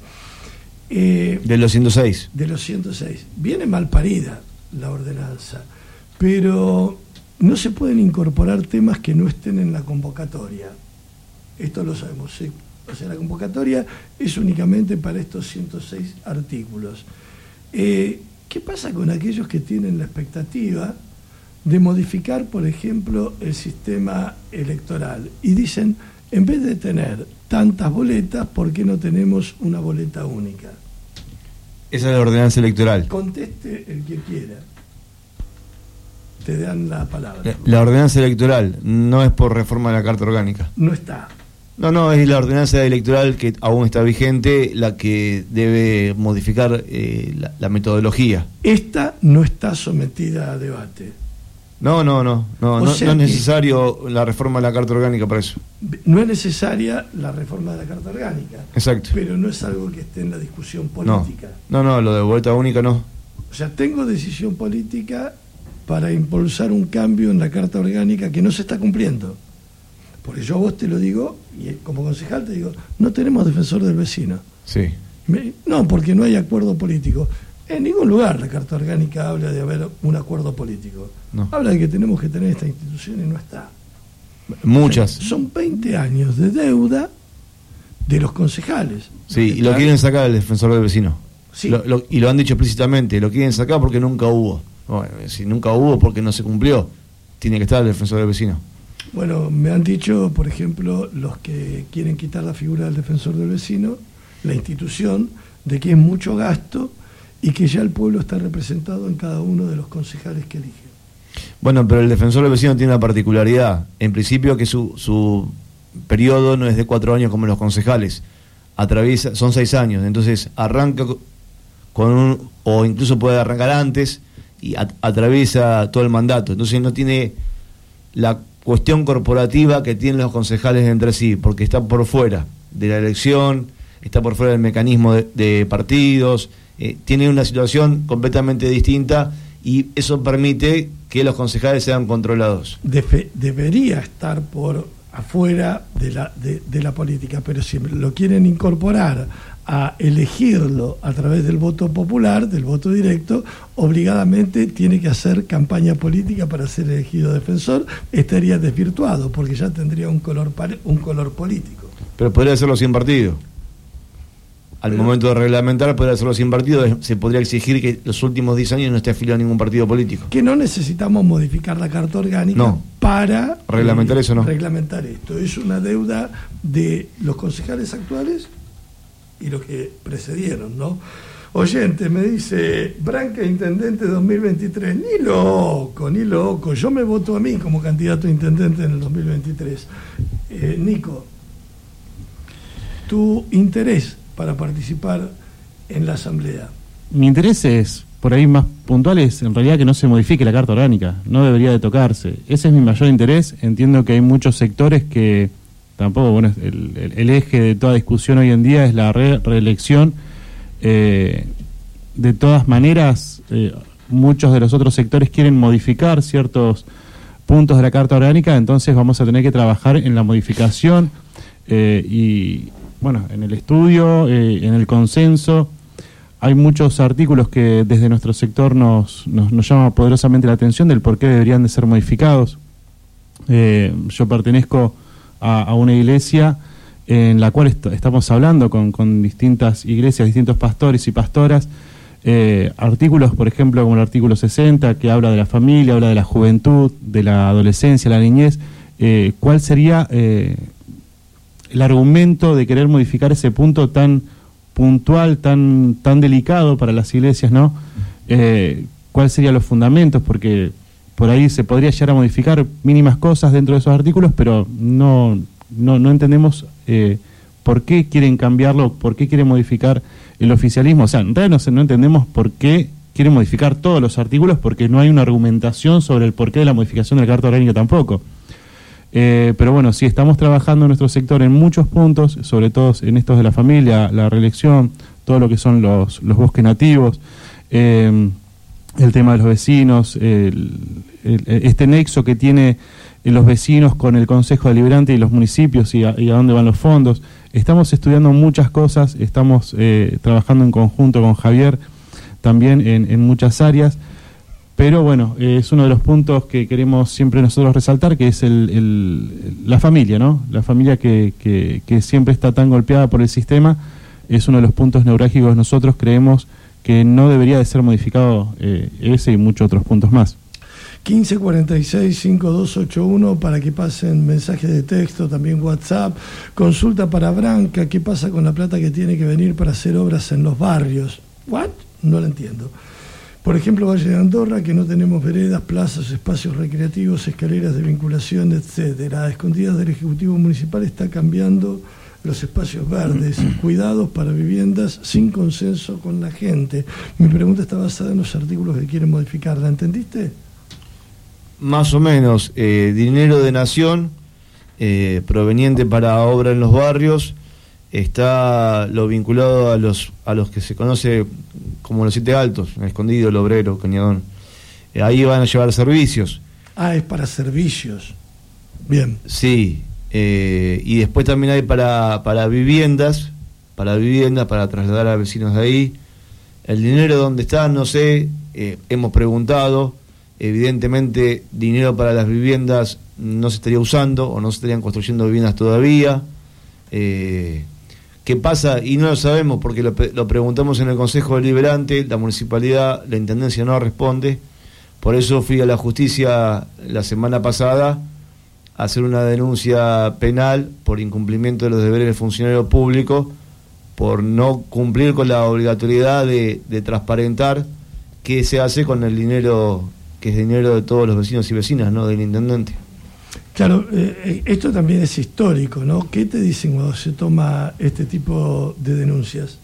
Eh, de los ciento seis. De los ciento seis. Viene mal parida la ordenanza, pero no se pueden incorporar temas que no estén en la convocatoria. Esto lo sabemos, sí. O sea, la convocatoria es únicamente para estos ciento seis artículos. Eh, ¿Qué pasa con aquellos que tienen la expectativa de modificar, por ejemplo, el sistema electoral? Y dicen, en vez de tener tantas boletas, ¿por qué no tenemos una boleta única? Esa es la ordenanza electoral. Conteste el que quiera. Te dan la palabra. La, la ordenanza electoral no es por reforma de la Carta Orgánica. No está. No, no, es la ordenanza electoral que aún está vigente la que debe modificar eh, la, la metodología. Esta no está sometida a debate. No, no, no, no, no, no es necesario la reforma de la Carta Orgánica para eso. No es necesaria la reforma de la Carta Orgánica. Exacto. Pero no es algo que esté en la discusión política. No, no, no, lo de boleta única no. O sea, tengo decisión política para impulsar un cambio en la Carta Orgánica que no se está cumpliendo. Porque yo a vos te lo digo, y como concejal te digo, no tenemos defensor del vecino. Sí. Me, no, porque no hay acuerdo político. En ningún lugar la Carta Orgánica habla de haber un acuerdo político. No. Habla de que tenemos que tener esta institución y no está. Muchas. O sea, son veinte años de deuda de los concejales. Sí, y lo quieren sacar el defensor del vecino. Sí. Lo, lo, y lo han dicho explícitamente, lo quieren sacar porque nunca hubo. Bueno, si nunca hubo porque no se cumplió, tiene que estar el defensor del vecino. Bueno, me han dicho, por ejemplo, los que quieren quitar la figura del defensor del vecino, la institución, de que es mucho gasto y que ya el pueblo está representado en cada uno de los concejales que eligen. Bueno, pero el defensor del vecino tiene una particularidad. En principio que su, su periodo no es de cuatro años como los concejales. Atraviesa, son seis años, entonces arranca con un, o incluso puede arrancar antes y a, atraviesa todo el mandato. Entonces no tiene la cuestión corporativa que tienen los concejales entre sí, porque está por fuera de la elección, está por fuera del mecanismo de, de partidos, eh, tiene una situación completamente distinta y eso permite que los concejales sean controlados. Debe, debería estar por afuera de la, de, de la política, pero si lo quieren incorporar a elegirlo a través del voto popular, del voto directo, obligadamente tiene que hacer campaña política para ser elegido defensor, estaría desvirtuado, porque ya tendría un color, un color político. Pero podría hacerlo sin partido. Al Pero, momento de reglamentar, podría hacerlo sin partido, se podría exigir que los últimos diez años no esté afiliado a ningún partido político. Que no necesitamos modificar la Carta Orgánica no. para reglamentar eh, eso, no. Reglamentar esto. Es una deuda de los concejales actuales y los que precedieron, ¿no? Oyente, me dice, Branca intendente dos mil veintitrés, ni loco, ni loco, yo me voto a mí como candidato a intendente en el dos mil veintitrés. Eh, Nico, tu interés para participar en la asamblea. Mi interés es, por ahí más puntual, es en realidad que no se modifique la Carta Orgánica, no debería de tocarse. Ese es mi mayor interés. Entiendo que hay muchos sectores que tampoco, bueno, el, el, el eje de toda discusión hoy en día es la re, reelección. Eh, de todas maneras, eh, muchos de los otros sectores quieren modificar ciertos puntos de la Carta Orgánica, entonces vamos a tener que trabajar en la modificación eh, y, bueno, en el estudio, eh, en el consenso. Hay muchos artículos que desde nuestro sector nos, nos, nos llama poderosamente la atención del por qué deberían de ser modificados. Eh, yo pertenezco a, a una iglesia en la cual est estamos hablando con, con distintas iglesias, distintos pastores y pastoras, eh, artículos, por ejemplo, como el artículo sesenta, que habla de la familia, habla de la juventud, de la adolescencia, la niñez. Eh, ¿Cuál sería eh, el argumento de querer modificar ese punto tan puntual, tan tan delicado para las iglesias, ¿no? Eh, ¿Cuáles serían los fundamentos? Porque por ahí se podría llegar a modificar mínimas cosas dentro de esos artículos, pero no no, no entendemos eh, por qué quieren cambiarlo, por qué quieren modificar el oficialismo. O sea, en realidad no, no entendemos por qué quieren modificar todos los artículos, porque no hay una argumentación sobre el porqué de la modificación de la Carta Orgánica tampoco. Eh, pero bueno, sí estamos trabajando en nuestro sector en muchos puntos, sobre todo en estos de la familia, la reelección, todo lo que son los, los bosques nativos, eh, el tema de los vecinos, el, el, este nexo que tiene los vecinos con el Consejo Deliberante y los municipios y a, y a dónde van los fondos. Estamos estudiando muchas cosas, estamos eh, trabajando en conjunto con Javier también en, en muchas áreas. Pero bueno, eh, es uno de los puntos que queremos siempre nosotros resaltar, que es el, el, la familia, ¿no? La familia que, que, que siempre está tan golpeada por el sistema, es uno de los puntos neurálgicos. Nosotros creemos que no debería de ser modificado eh, ese y muchos otros puntos más. quince cuarenta y seis, cincuenta y dos ochenta y uno para que pasen mensajes de texto, también WhatsApp. Consulta para Branca, ¿qué pasa con la plata que tiene que venir para hacer obras en los barrios? ¿What? No lo entiendo. Por ejemplo, Valle de Andorra, que no tenemos veredas, plazas, espacios recreativos, escaleras de vinculación, etcétera. A escondidas del Ejecutivo Municipal está cambiando los espacios verdes, cuidados para viviendas sin consenso con la gente. Mi pregunta está basada en los artículos que quieren modificar. ¿La entendiste? Más o menos, eh, dinero de nación eh, proveniente para obra en los barrios, está lo vinculado a los a los que se conoce como los siete altos, Escondido, El Obrero, Cañadón. Eh, ahí van a llevar servicios. Ah, es para servicios. Bien. Sí. Eh, y después también hay para, para viviendas, para viviendas, para trasladar a vecinos de ahí. El dinero dónde está, no sé, eh, hemos preguntado. Evidentemente, dinero para las viviendas no se estaría usando o no se estarían construyendo viviendas todavía. Eh, ¿Qué pasa? Y no lo sabemos porque lo, lo preguntamos en el Consejo Deliberante, la municipalidad, la intendencia no responde. Por eso fui a la justicia la semana pasada a hacer una denuncia penal por incumplimiento de los deberes del funcionario público, por no cumplir con la obligatoriedad de, de transparentar qué se hace con el dinero, que es dinero de todos los vecinos y vecinas, no del intendente. Claro, eh, esto también es histórico, ¿no? ¿Qué te dicen cuando se toma este tipo de denuncias?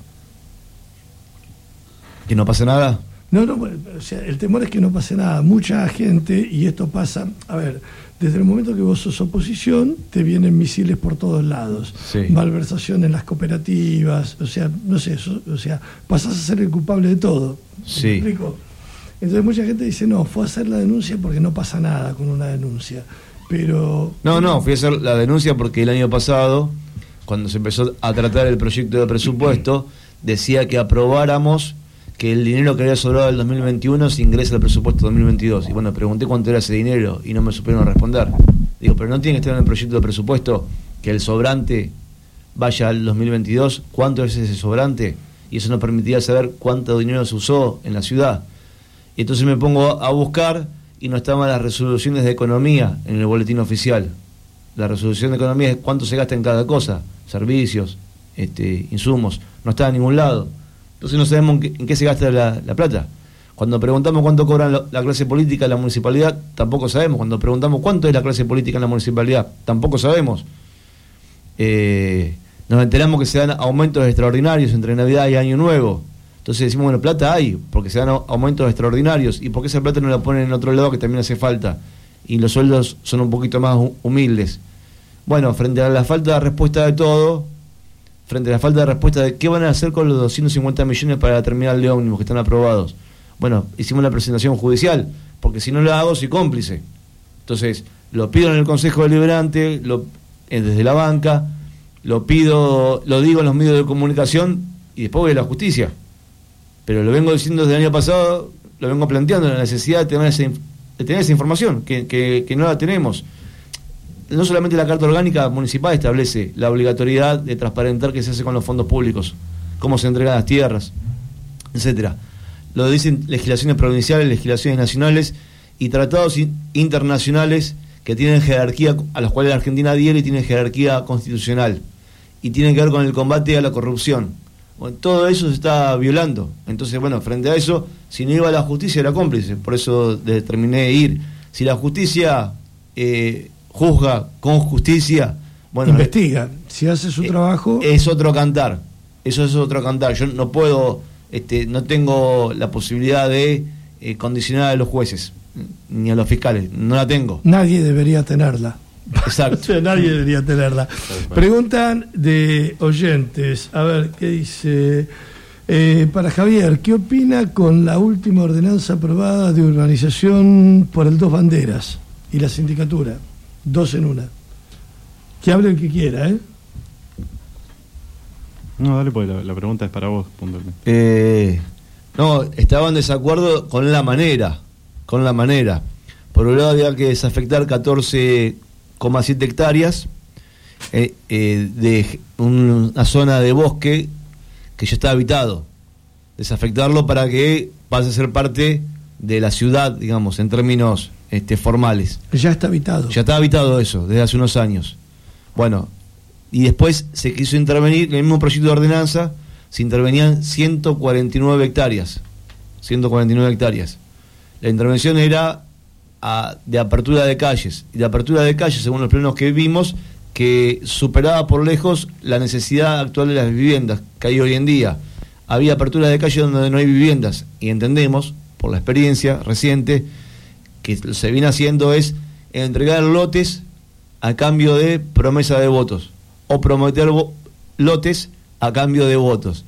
¿Que no pasa nada? No, no, o sea, el temor es que no pase nada. Mucha gente, y esto pasa, a ver, desde el momento que vos sos oposición, te vienen misiles por todos lados. Sí. Malversación en las cooperativas, o sea, no sé, eso, o sea, pasás a ser el culpable de todo. Sí. ¿Me explico? Entonces mucha gente dice, no, fue a hacer la denuncia porque no pasa nada con una denuncia. Pero... No, no, fui a hacer la denuncia porque el año pasado, cuando se empezó a tratar el proyecto de presupuesto, decía que aprobáramos que el dinero que había sobrado del dos mil veintiuno se ingresa al presupuesto dos mil veintidós. Y bueno, pregunté cuánto era ese dinero y no me supieron responder. Digo, pero no tiene que estar en el proyecto de presupuesto que el sobrante vaya al dos mil veintidós. ¿Cuánto es ese sobrante? Y eso nos permitiría saber cuánto dinero se usó en la ciudad. Y entonces me pongo a buscar y no estaban las resoluciones de economía en el boletín oficial. La resolución de economía es cuánto se gasta en cada cosa, servicios, este, insumos, no está en ningún lado. Entonces no sabemos en qué, en qué se gasta la, la plata. Cuando preguntamos cuánto cobran la, la clase política en la municipalidad, tampoco sabemos. Cuando preguntamos cuánto es la clase política en la municipalidad, tampoco sabemos. Eh, nos enteramos que se dan aumentos extraordinarios entre Navidad y Año Nuevo. Entonces decimos, bueno, plata hay, porque se dan aumentos extraordinarios. ¿Y por qué esa plata no la ponen en otro lado que también hace falta? Y los sueldos son un poquito más humildes. Bueno, frente a la falta de respuesta de todo, frente a la falta de respuesta de qué van a hacer con los doscientos cincuenta millones para la terminal de ómnibus que están aprobados. Bueno, hicimos la presentación judicial, porque si no lo hago soy cómplice. Entonces, lo pido en el Consejo Deliberante, lo, eh, desde la banca, lo pido, lo digo en los medios de comunicación y después voy a la justicia. Pero lo vengo diciendo desde el año pasado, lo vengo planteando, la necesidad de tener esa, de tener esa información, que, que, que no la tenemos. No solamente la Carta Orgánica Municipal establece la obligatoriedad de transparentar qué se hace con los fondos públicos, cómo se entregan las tierras, etcétera. Lo dicen legislaciones provinciales, legislaciones nacionales y tratados in- internacionales que tienen jerarquía, a los cuales la Argentina adhiere y tienen jerarquía constitucional, y tienen que ver con el combate a la corrupción. Bueno, todo eso se está violando. Entonces, bueno, frente a eso, si no iba a la justicia era cómplice, por eso determiné ir. Si la justicia eh, juzga con justicia, bueno, investiga, si hace su eh, trabajo, es otro cantar. Eso es otro cantar. Yo no puedo, este, no tengo la posibilidad de eh, condicionar a los jueces ni a los fiscales, no la tengo. Nadie debería tenerla. Exacto. O sea, nadie debería tenerla. Preguntan de oyentes, a ver, ¿qué dice? Eh, para Javier, ¿qué opina con la última ordenanza aprobada de urbanización por el Dos Banderas y la sindicatura? Dos en una. Que hable el que quiera, ¿eh? No, dale, porque la, la pregunta es para vos, puntualmente. Eh, no, estaba en desacuerdo con la manera, con la manera. Por un lado había que desafectar catorce coma siete hectáreas eh, eh, de una zona de bosque que ya está habitado. Desafectarlo para que pase a ser parte de la ciudad, digamos, en términos este, formales. Ya está habitado. Ya está habitado eso, desde hace unos años. Bueno, y después se quiso intervenir, en el mismo proyecto de ordenanza, se intervenían ciento cuarenta y nueve hectáreas. ciento cuarenta y nueve hectáreas. La intervención era a, de apertura de calles, y de apertura de calles, según los planos que vimos, que superaba por lejos la necesidad actual de las viviendas que hay hoy en día. Había apertura de calles donde no hay viviendas, y entendemos, por la experiencia reciente, que se viene haciendo es entregar lotes a cambio de promesa de votos, o prometer vo- lotes a cambio de votos.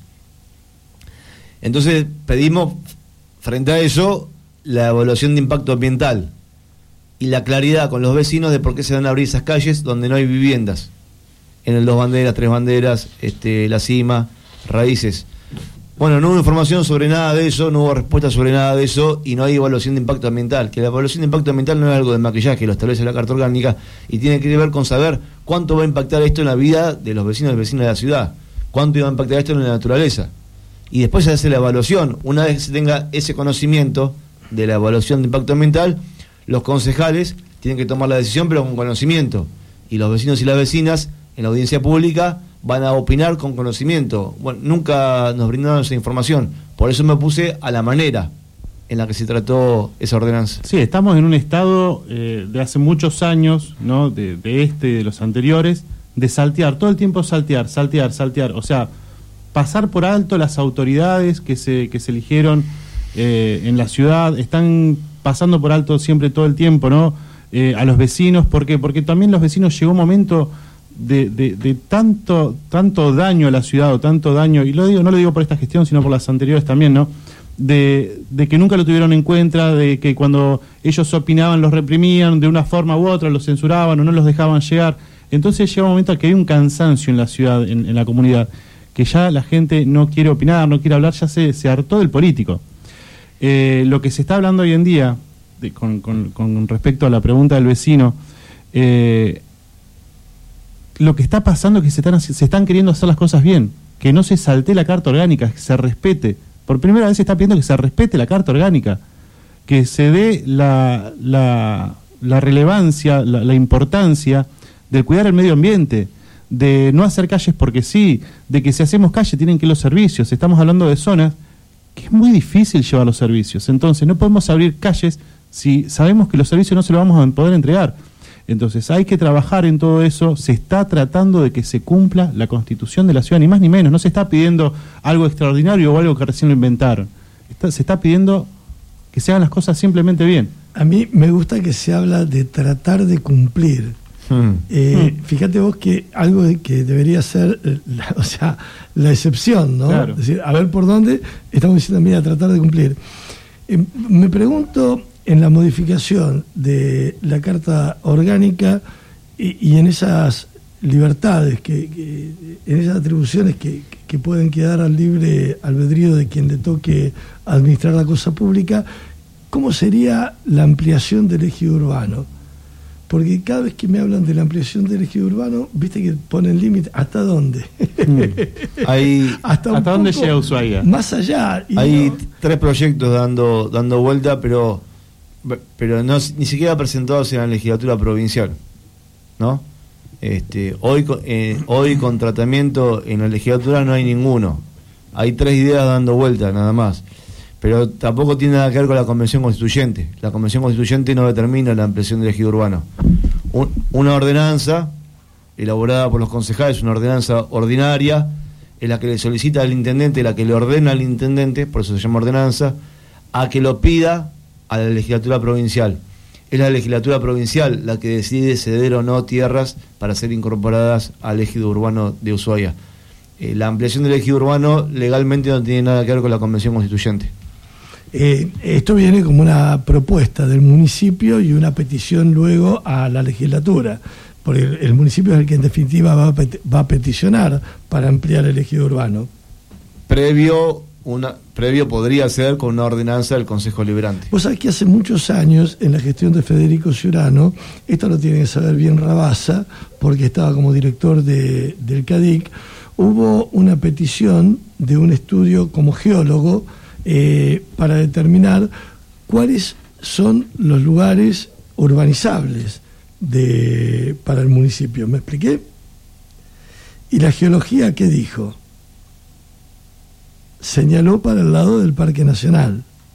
Entonces pedimos, frente a eso, la evaluación de impacto ambiental y la claridad con los vecinos de por qué se van a abrir esas calles donde no hay viviendas. En el Dos Banderas, Tres Banderas, este, La Cima, Raíces. Bueno, no hubo información sobre nada de eso, no hubo respuesta sobre nada de eso, y no hay evaluación de impacto ambiental. Que la evaluación de impacto ambiental no es algo de maquillaje, lo establece la Carta Orgánica, y tiene que ver con saber cuánto va a impactar esto en la vida de los vecinos y vecinos de la ciudad, cuánto va a impactar esto en la naturaleza. Y después se hace la evaluación. Una vez que se tenga ese conocimiento de la evaluación de impacto ambiental, los concejales tienen que tomar la decisión, pero con conocimiento. Y los vecinos y las vecinas, en la audiencia pública, van a opinar con conocimiento. Bueno, nunca nos brindaron esa información. Por eso me puse a la manera en la que se trató esa ordenanza. Sí, estamos en un estado eh, de hace muchos años, ¿no? De, de este y de los anteriores, de saltear, todo el tiempo saltear, saltear, saltear. O sea, pasar por alto las autoridades que se, que se eligieron eh, en la ciudad, están pasando por alto siempre todo el tiempo, ¿no? Eh, a los vecinos, ¿por qué? Porque también los vecinos llegó un momento de, de, de tanto, tanto daño a la ciudad, o tanto daño, y lo digo, no lo digo por esta gestión, sino por las anteriores también, ¿no? De, de que nunca lo tuvieron en cuenta, de que cuando ellos opinaban los reprimían de una forma u otra, los censuraban o no los dejaban llegar. Entonces llega un momento en que hay un cansancio en la ciudad, en, en la comunidad, que ya la gente no quiere opinar, no quiere hablar, ya se, se hartó del político. Eh, lo que se está hablando hoy en día, de, con, con, con respecto a la pregunta del vecino, eh, lo que está pasando es que se están, se están queriendo hacer las cosas bien, que no se saltee la Carta Orgánica, que se respete. Por primera vez se está pidiendo que se respete la Carta Orgánica, que se dé la, la, la relevancia, la, la importancia de cuidar el medio ambiente, de no hacer calles porque sí, de que si hacemos calle tienen que ir los servicios. Estamos hablando de zonas que es muy difícil llevar los servicios, entonces no podemos abrir calles si sabemos que los servicios no se los vamos a poder entregar. Entonces hay que trabajar en todo eso. Se está tratando de que se cumpla la Constitución de la ciudad, ni más ni menos. No se está pidiendo algo extraordinario o algo que recién lo inventaron. Está, se está pidiendo que se hagan las cosas simplemente bien. A mí me gusta que se habla de tratar de cumplir. Hmm. Eh, hmm. Fíjate vos que algo de que debería ser, la, o sea, la excepción, ¿no? Claro. Es decir, a ver por dónde estamos diciendo, mira, tratar de cumplir. Eh, me pregunto, en la modificación de la Carta Orgánica y, y en esas libertades, que, que en esas atribuciones que, que pueden quedar al libre albedrío de quien le toque administrar la cosa pública, ¿cómo sería la ampliación del ejido urbano? Porque cada vez que me hablan de la ampliación del ejido urbano, viste que ponen límite. ¿Hasta dónde? Mm. Hay, ¿Hasta, ¿hasta dónde llega Ushuaia? Más allá. Y hay no... tres proyectos dando dando vuelta, pero pero no ni siquiera presentados en la legislatura provincial, ¿no? Este, hoy eh, hoy con tratamiento en la legislatura no hay ninguno. Hay tres ideas dando vuelta, nada más. Pero tampoco tiene nada que ver con la Convención Constituyente. La Convención Constituyente no determina la ampliación del ejido urbano. Un, una ordenanza elaborada por los concejales, una ordenanza ordinaria, es la que le solicita al intendente, la que le ordena al intendente, por eso se llama ordenanza, a que lo pida a la legislatura provincial. Es la legislatura provincial la que decide ceder o no tierras para ser incorporadas al ejido urbano de Ushuaia. Eh, la ampliación del ejido urbano legalmente no tiene nada que ver con la Convención Constituyente. Eh, esto viene como una propuesta del municipio y una petición luego a la legislatura, porque el, el municipio es el que en definitiva va a, pet, va a peticionar para ampliar el ejido urbano. Previo, una, previo podría ser con una ordenanza del Consejo Liberante. Vos sabés que hace muchos años, en la gestión de Federico Ciurano, esto lo tiene que saber bien Rabasa, porque estaba como director de, del CADIC, hubo una petición de un estudio como geólogo Eh, para determinar cuáles son los lugares urbanizables de, para el municipio. ¿Me expliqué? Y la geología, ¿qué dijo? Señaló para el lado del Parque Nacional.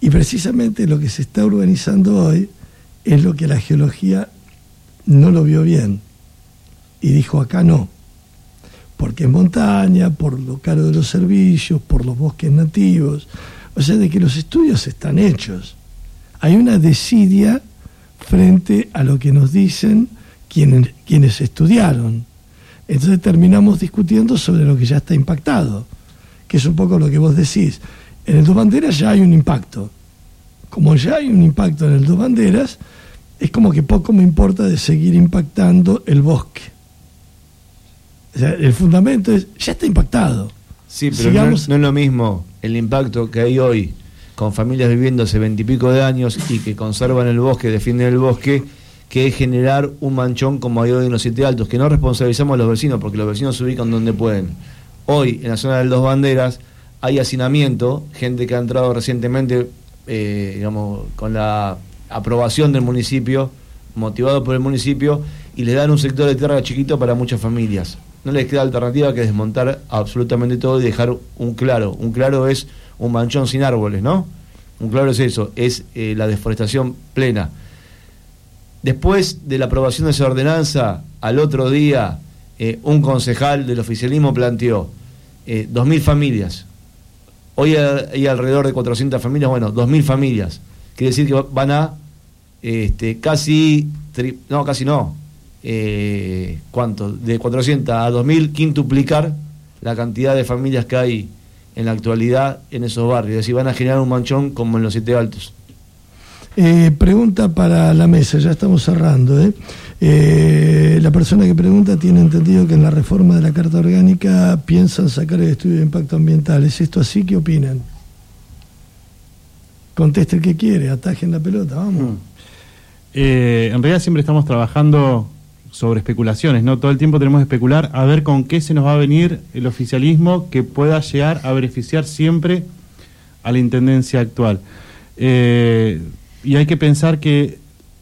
Y precisamente lo que se está urbanizando hoy es lo que la geología no lo vio bien. Y dijo, acá no. Porque es montaña, por lo caro de los servicios, por los bosques nativos. O sea, de que los estudios están hechos. Hay una desidia frente a lo que nos dicen quienes, quienes estudiaron. Entonces terminamos discutiendo sobre lo que ya está impactado, que es un poco lo que vos decís. En el Dos Banderas ya hay un impacto. Como ya hay un impacto en el Dos Banderas, es como que poco me importa de seguir impactando el bosque. O sea, el fundamento es, ya está impactado. Sí, pero Sigamos... no, no es lo mismo el impacto que hay hoy con familias viviendo hace veintipico de años y que conservan el bosque, defienden el bosque, que es generar un manchón como hay hoy en los Siete Altos, que no responsabilizamos a los vecinos, porque los vecinos se ubican donde pueden. Hoy, en la zona del Dos Banderas, hay hacinamiento, gente que ha entrado recientemente, eh, digamos, con la aprobación del municipio, motivado por el municipio, y les dan un sector de tierra chiquito para muchas familias. No les queda alternativa que desmontar absolutamente todo y dejar un claro. Un claro es un manchón sin árboles, ¿no? Un claro es eso, es eh, la deforestación plena. Después de la aprobación de esa ordenanza, al otro día, eh, un concejal del oficialismo planteó eh, dos mil familias. Hoy hay alrededor de cuatrocientas familias, bueno, dos mil familias. Quiere decir que van a este, casi, tri, no, casi no, eh, ¿cuánto? De cuatrocientas a dos mil, quintuplicar la cantidad de familias que hay en la actualidad en esos barrios. Es decir, van a generar un manchón como en los Siete Altos. Eh, pregunta para la mesa, ya estamos cerrando. ¿eh? Eh, la persona que pregunta tiene entendido que en la reforma de la Carta Orgánica piensan sacar el estudio de impacto ambiental. ¿Es esto así? ¿Qué opinan? Conteste el que quiere, atajen la pelota, vamos. Eh, en realidad siempre estamos trabajando sobre especulaciones, ¿no? Todo el tiempo tenemos que especular a ver con qué se nos va a venir el oficialismo que pueda llegar a beneficiar siempre a la intendencia actual. Eh, y hay que pensar que,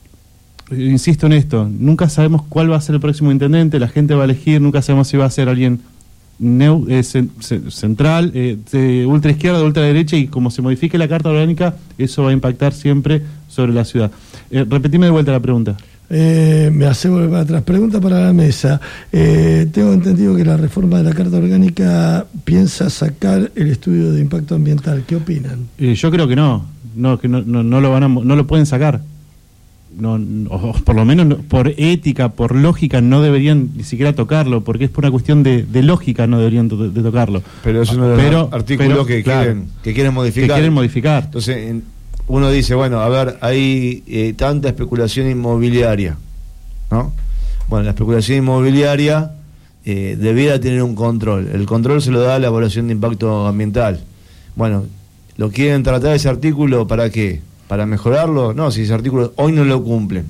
insisto en esto, nunca sabemos cuál va a ser el próximo intendente, la gente va a elegir, nunca sabemos si va a ser alguien neu, eh, cen, central, eh, de ultra izquierda, de ultra derecha, y como se modifique la Carta Orgánica, eso va a impactar siempre sobre la ciudad. Eh, repetime de vuelta la pregunta. Eh, me hace volver para atrás. Pregunta para la mesa. Eh, tengo entendido que la reforma de la Carta Orgánica piensa sacar el estudio de impacto ambiental. ¿Qué opinan? Eh, yo creo que no, no que no, no, no lo van a, no lo pueden sacar. No, no, o por lo menos no, por ética, por lógica, no deberían ni siquiera tocarlo, porque es por una cuestión de, de lógica no deberían to, de tocarlo. Pero es uno de los pero, artículos pero, que, claro, quieren, que quieren modificar. Que quieren modificar. Entonces, en, uno dice, bueno, a ver, hay eh, tanta especulación inmobiliaria, ¿no? Bueno, la especulación inmobiliaria eh, debiera tener un control. El control se lo da la evaluación de impacto ambiental. Bueno, ¿lo quieren tratar ese artículo para qué? ¿Para mejorarlo? No, si ese artículo hoy no lo cumplen.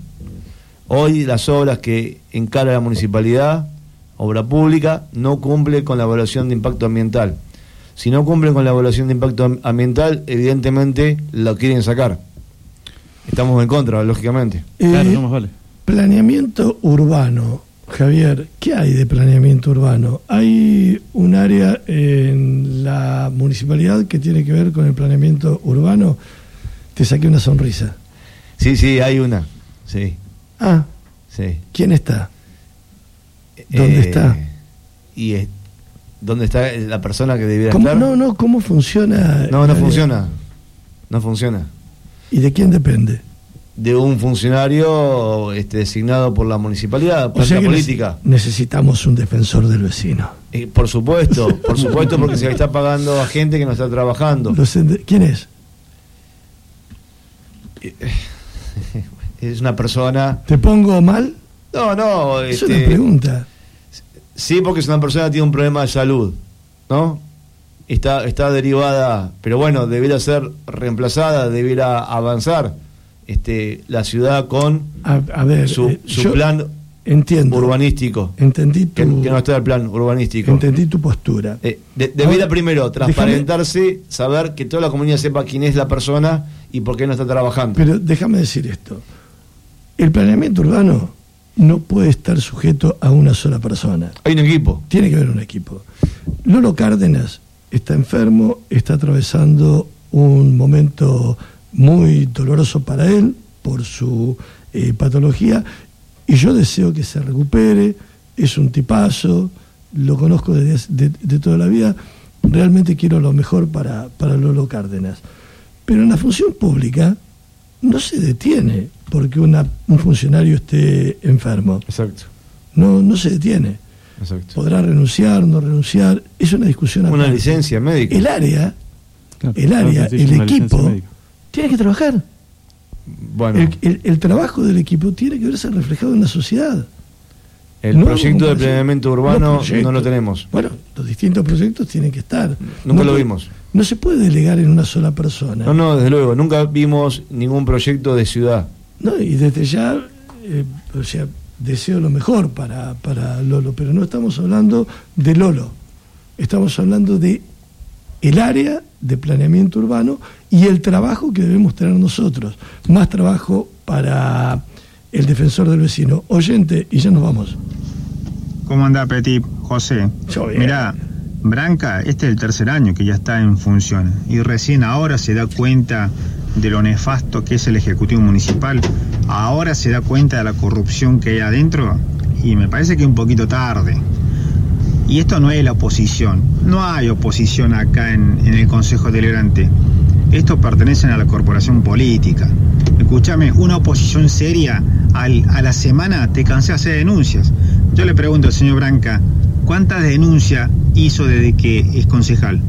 Hoy las obras que encara la municipalidad, obra pública, no cumple con la evaluación de impacto ambiental. Si no cumplen con la evaluación de impacto ambiental, evidentemente lo quieren sacar. Estamos en contra, lógicamente. Eh, claro, no más vale. Planeamiento urbano, Javier, ¿qué hay de planeamiento urbano? Hay un área en la municipalidad que tiene que ver con el planeamiento urbano. Te saqué una sonrisa. Sí, sí, hay una. Sí. Ah, sí. ¿Quién está? ¿Dónde eh, está? Y es, ¿dónde está la persona que debiera ¿Cómo, estar? No, no, ¿cómo funciona? No, no funciona. No funciona. ¿Y de quién depende? De un funcionario este, designado por la municipalidad, por o sea la política. Necesitamos un defensor del vecino. Eh, por supuesto, por supuesto, porque se está pagando a gente que no está trabajando. ¿Quién es? Es una persona. ¿Te pongo mal? No, no. Es este, una pregunta. Sí, porque es una persona que tiene un problema de salud, ¿no? Está, está derivada, pero bueno, debiera ser reemplazada, debiera avanzar este, la ciudad con a, a ver, su, eh, su plan entiendo, urbanístico. Entendí tu, que, que no está el plan urbanístico. Entendí tu postura. Eh, de, debiera Ahora, primero transparentarse, déjame, saber que toda la comunidad sepa quién es la persona y por qué no está trabajando. Pero déjame decir esto. El planeamiento urbano no puede estar sujeto a una sola persona. Hay un equipo. Tiene que haber un equipo. Lolo Cárdenas está enfermo, está atravesando un momento muy doloroso para él por su eh, patología, y yo deseo que se recupere. Es un tipazo, lo conozco desde de, de toda la vida, realmente quiero lo mejor para, para Lolo Cárdenas. Pero en la función pública no se detiene porque una, un funcionario esté enfermo. Exacto. No, no se detiene. Exacto. Podrá renunciar, no renunciar, es una discusión Una aparte. licencia médica. El área, Claro, el área, claro, sí, el una licencia equipo, médica. tiene que trabajar. Bueno, El, el, el trabajo del equipo tiene que verse reflejado en la sociedad. el no, proyecto de como planeamiento los urbano proyectos. no lo tenemos. Bueno, los distintos proyectos tienen que estar. Nunca No lo pu- vimos. No se puede delegar en una sola persona. No, no, desde luego. Nunca vimos ningún proyecto de ciudad. No, y desde ya, eh, o sea, deseo lo mejor para, para Lolo, pero no estamos hablando de Lolo, estamos hablando de el área de planeamiento urbano y el trabajo que debemos tener nosotros, más trabajo para el defensor del vecino. Oyente, y ya nos vamos. ¿Cómo anda, Petit? José. Yo bien. Mirá, Branca, este es el tercer año que ya está en función y recién ahora se da cuenta de lo nefasto que es el Ejecutivo Municipal. Ahora se da cuenta de la corrupción que hay adentro y me parece que un poquito tarde. Y esto no es la oposición. No hay oposición acá en, en el Consejo Deliberante. Esto pertenece a la corporación política. Escúchame, una oposición seria al, a la semana te cansé de hacer denuncias. Yo le pregunto al señor Branca, ¿cuántas denuncias hizo desde que es concejal?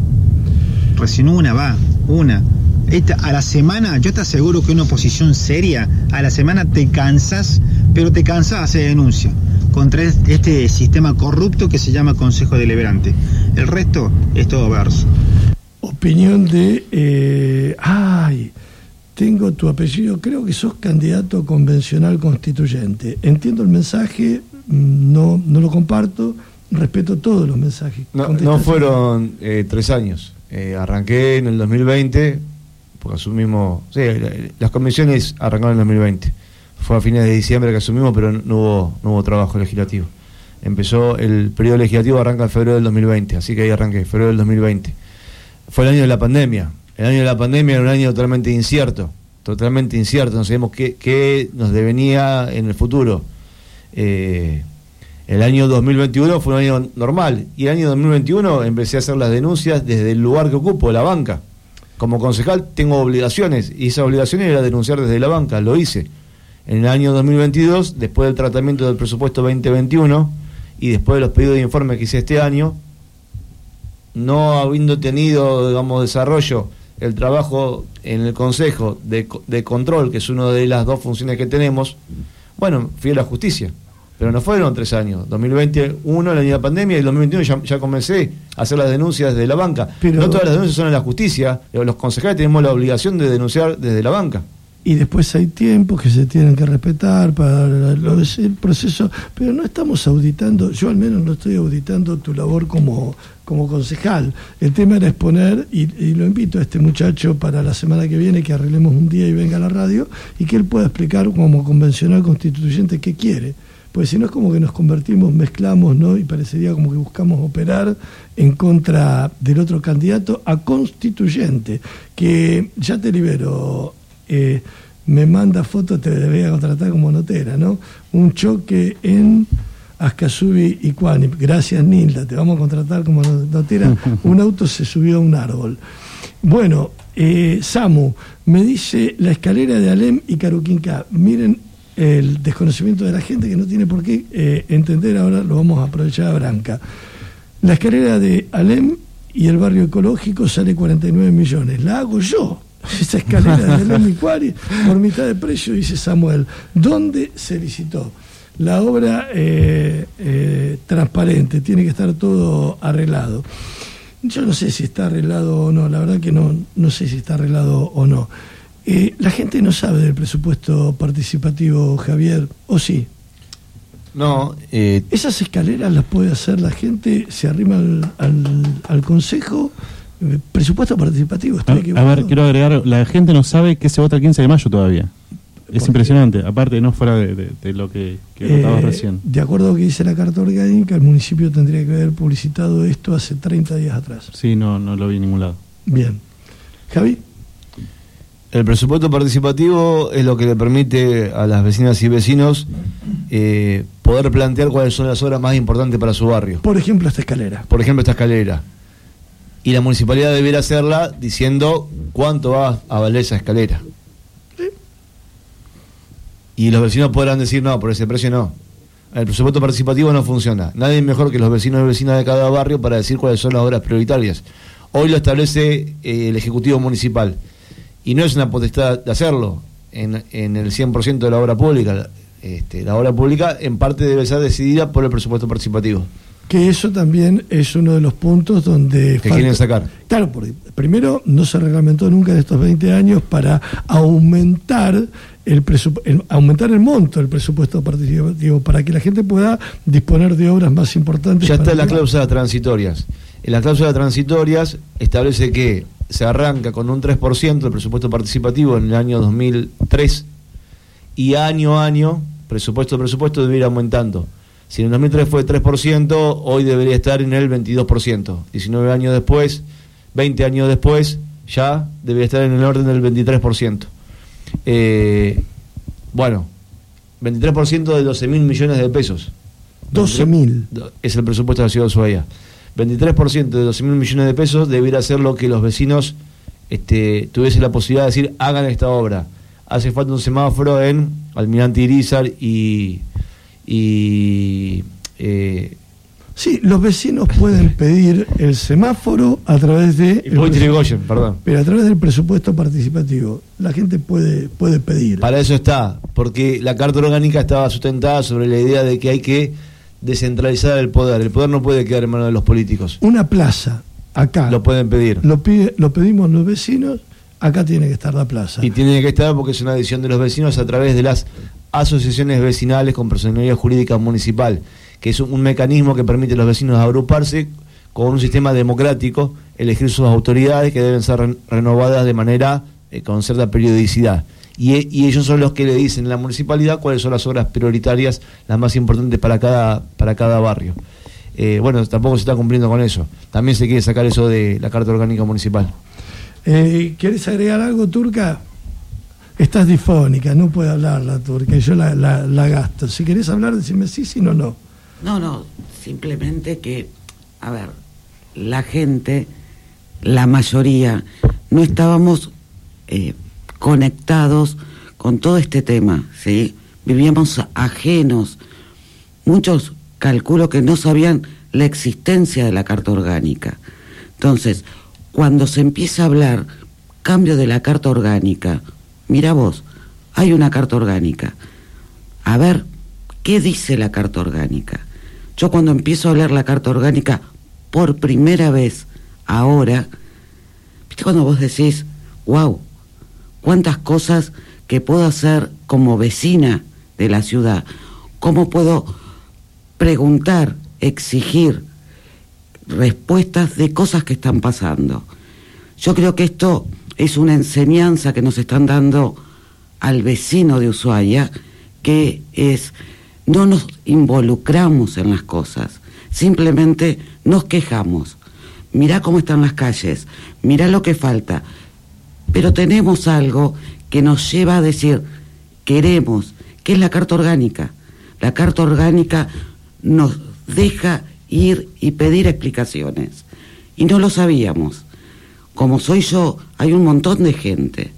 Recién una va, una. Esta, a la semana, yo te aseguro que una oposición seria, a la semana te cansas, pero te cansas de hacer denuncia contra este sistema corrupto que se llama Consejo Deliberante. El resto es todo verso. Opinión de... Eh, ay, tengo tu apellido, creo que sos candidato convencional constituyente. Entiendo el mensaje, no, no lo comparto, respeto todos los mensajes. No, no Contestación. fueron eh, tres años. Eh, arranqué en el dos mil veinte, porque asumimos... Sí, las convenciones arrancaron en el dos mil veinte. Fue a fines de diciembre que asumimos, pero no hubo, no hubo trabajo legislativo. Empezó el periodo legislativo, arranca en febrero del dos mil veinte, así que ahí arranqué, febrero del dos mil veinte. Fue el año de la pandemia. El año de la pandemia era un año totalmente incierto, totalmente incierto, no sabemos qué, qué nos devenía en el futuro. Eh, el año dos mil veintiuno fue un año normal, y el año dos mil veintiuno empecé a hacer las denuncias desde el lugar que ocupo, la banca. Como concejal tengo obligaciones, y esa obligación era denunciar desde la banca, lo hice. En el año dos mil veintidós, después del tratamiento del presupuesto veinte veintiuno y después de los pedidos de informe que hice este año, no habiendo tenido, digamos, desarrollo el trabajo en el Consejo de, de Control, que es una de las dos funciones que tenemos, bueno, fui a la justicia. Pero no fueron tres años. dos mil veintiuno, el año de la pandemia, y el dos mil veintiuno ya, ya comencé a hacer las denuncias desde la banca. Pero no todas las denuncias son en la justicia. Los concejales tenemos la obligación de denunciar desde la banca. Y después hay tiempos que se tienen que respetar para lo, el proceso, pero no estamos auditando, yo al menos no estoy auditando tu labor como, como concejal. El tema era exponer, y, y lo invito a este muchacho para la semana que viene que arreglemos un día y venga a la radio, y que él pueda explicar como convencional constituyente qué quiere. Pues si no es como que nos convertimos, mezclamos, ¿no? Y parecería como que buscamos operar en contra del otro candidato a constituyente, que ya te libero. Eh, me manda fotos, te voy a contratar como notera, ¿no? Un choque en Ascasubi y Cuánip. Gracias, Nilda, te vamos a contratar como notera. Un auto se subió a un árbol. Bueno, eh, Samu, me dice la escalera de Alem y Caruquinca. Miren el desconocimiento de la gente que no tiene por qué eh, entender, ahora lo vamos a aprovechar a Branca. La escalera de Alem y el barrio ecológico sale cuarenta y nueve millones. La hago yo. Esa escalera de Alem y Cuari por mitad de precio, dice Samuel. ¿Dónde se licitó? La obra eh, eh, transparente, tiene que estar todo arreglado. Yo no sé si está arreglado o no, la verdad que no, no sé si está arreglado o no. Eh, la gente no sabe del presupuesto participativo, Javier, ¿o sí? No. Eh... Esas escaleras las puede hacer la gente, se arrima al, al, al consejo. Presupuesto participativo, estoy a, equivocado. a ver, quiero agregar, la gente no sabe que se vota el quince de mayo todavía. Es impresionante, aparte no fuera de, de, de lo que, que eh, votabas recién. De acuerdo a lo que dice la carta orgánica, el municipio tendría que haber publicitado esto hace treinta días atrás. Sí, no, no lo vi en ningún lado. Bien. Javi. El presupuesto participativo es lo que le permite a las vecinas y vecinos eh, poder plantear cuáles son las obras más importantes para su barrio. Por ejemplo, esta escalera. Por ejemplo, esta escalera. Y la municipalidad debiera hacerla diciendo cuánto va a valer esa escalera. ¿Sí? Y los vecinos podrán decir, no, por ese precio no. El presupuesto participativo no funciona. Nadie mejor que los vecinos y vecinas de cada barrio para decir cuáles son las obras prioritarias. Hoy lo establece eh, el Ejecutivo Municipal. Y no es una potestad de hacerlo en, en el cien por ciento de la obra pública. Este, la obra pública en parte debe ser decidida por el presupuesto participativo. Que eso también es uno de los puntos donde... Que falta... quieren sacar. Claro, porque primero no se reglamentó nunca en estos veinte años para aumentar el, presupu... el aumentar el monto del presupuesto participativo, para que la gente pueda disponer de obras más importantes. Ya está en las que... cláusulas transitorias. En las cláusulas transitorias establece que se arranca con un tres por ciento del presupuesto participativo en el año dos mil tres y año a año, presupuesto a presupuesto, debe ir aumentando. Si en el dos mil tres fue tres por ciento, hoy debería estar en el veintidós por ciento. diecinueve años después, veinte años después, ya debería estar en el orden del veintitrés por ciento. Eh, bueno, veintitrés por ciento de doce mil millones de pesos. doce mil. Es el presupuesto de la ciudad de Ushuaia. veintitrés por ciento de doce mil millones de pesos debería ser lo que los vecinos este, tuviesen la posibilidad de decir, hagan esta obra. Hace falta un semáforo en Almirante Irizar y... y eh, sí, los vecinos pueden pedir el semáforo a través de el perdón. Pero a través del presupuesto participativo la gente puede puede pedir. Para eso está, porque la Carta Orgánica estaba sustentada sobre la idea de que hay que descentralizar el poder. El poder no puede quedar en manos de los políticos. Una plaza acá lo pueden pedir. Lo pide, lo pedimos los vecinos. Acá tiene que estar la plaza. Y tiene que estar porque es una decisión de los vecinos a través de las asociaciones vecinales con personalidad jurídica municipal, que es un, un mecanismo que permite a los vecinos agruparse con un sistema democrático, elegir sus autoridades que deben ser re, renovadas de manera eh, con cierta periodicidad. Y, y ellos son los que le dicen a la municipalidad cuáles son las obras prioritarias, las más importantes para cada, para cada barrio. Eh, bueno, tampoco se está cumpliendo con eso. También se quiere sacar eso de la Carta Orgánica Municipal. Eh, ¿Quieres agregar algo, Turca? Estás difónica, no puede hablar la Turca, y yo la, la, la gasto. Si querés hablar, decime sí, sí, no, no. No, no, simplemente que, a ver, la gente, la mayoría, no estábamos eh, conectados con todo este tema, ¿sí? Vivíamos ajenos. Muchos calculo que no sabían la existencia de la Carta Orgánica. Entonces, cuando se empieza a hablar cambio de la Carta Orgánica, mira vos, hay una Carta Orgánica. A ver, ¿qué dice la Carta Orgánica? Yo cuando empiezo a leer la Carta Orgánica por primera vez, ahora, ¿viste cuando vos decís, wow, cuántas cosas que puedo hacer como vecina de la ciudad? ¿Cómo puedo preguntar, exigir respuestas de cosas que están pasando? Yo creo que esto es una enseñanza que nos están dando al vecino de Ushuaia, que es, no nos involucramos en las cosas, simplemente nos quejamos. Mirá cómo están las calles, mirá lo que falta, pero tenemos algo que nos lleva a decir, queremos, que es la Carta Orgánica. La Carta Orgánica nos deja ir y pedir explicaciones, y no lo sabíamos. Como soy yo, hay un montón de gente.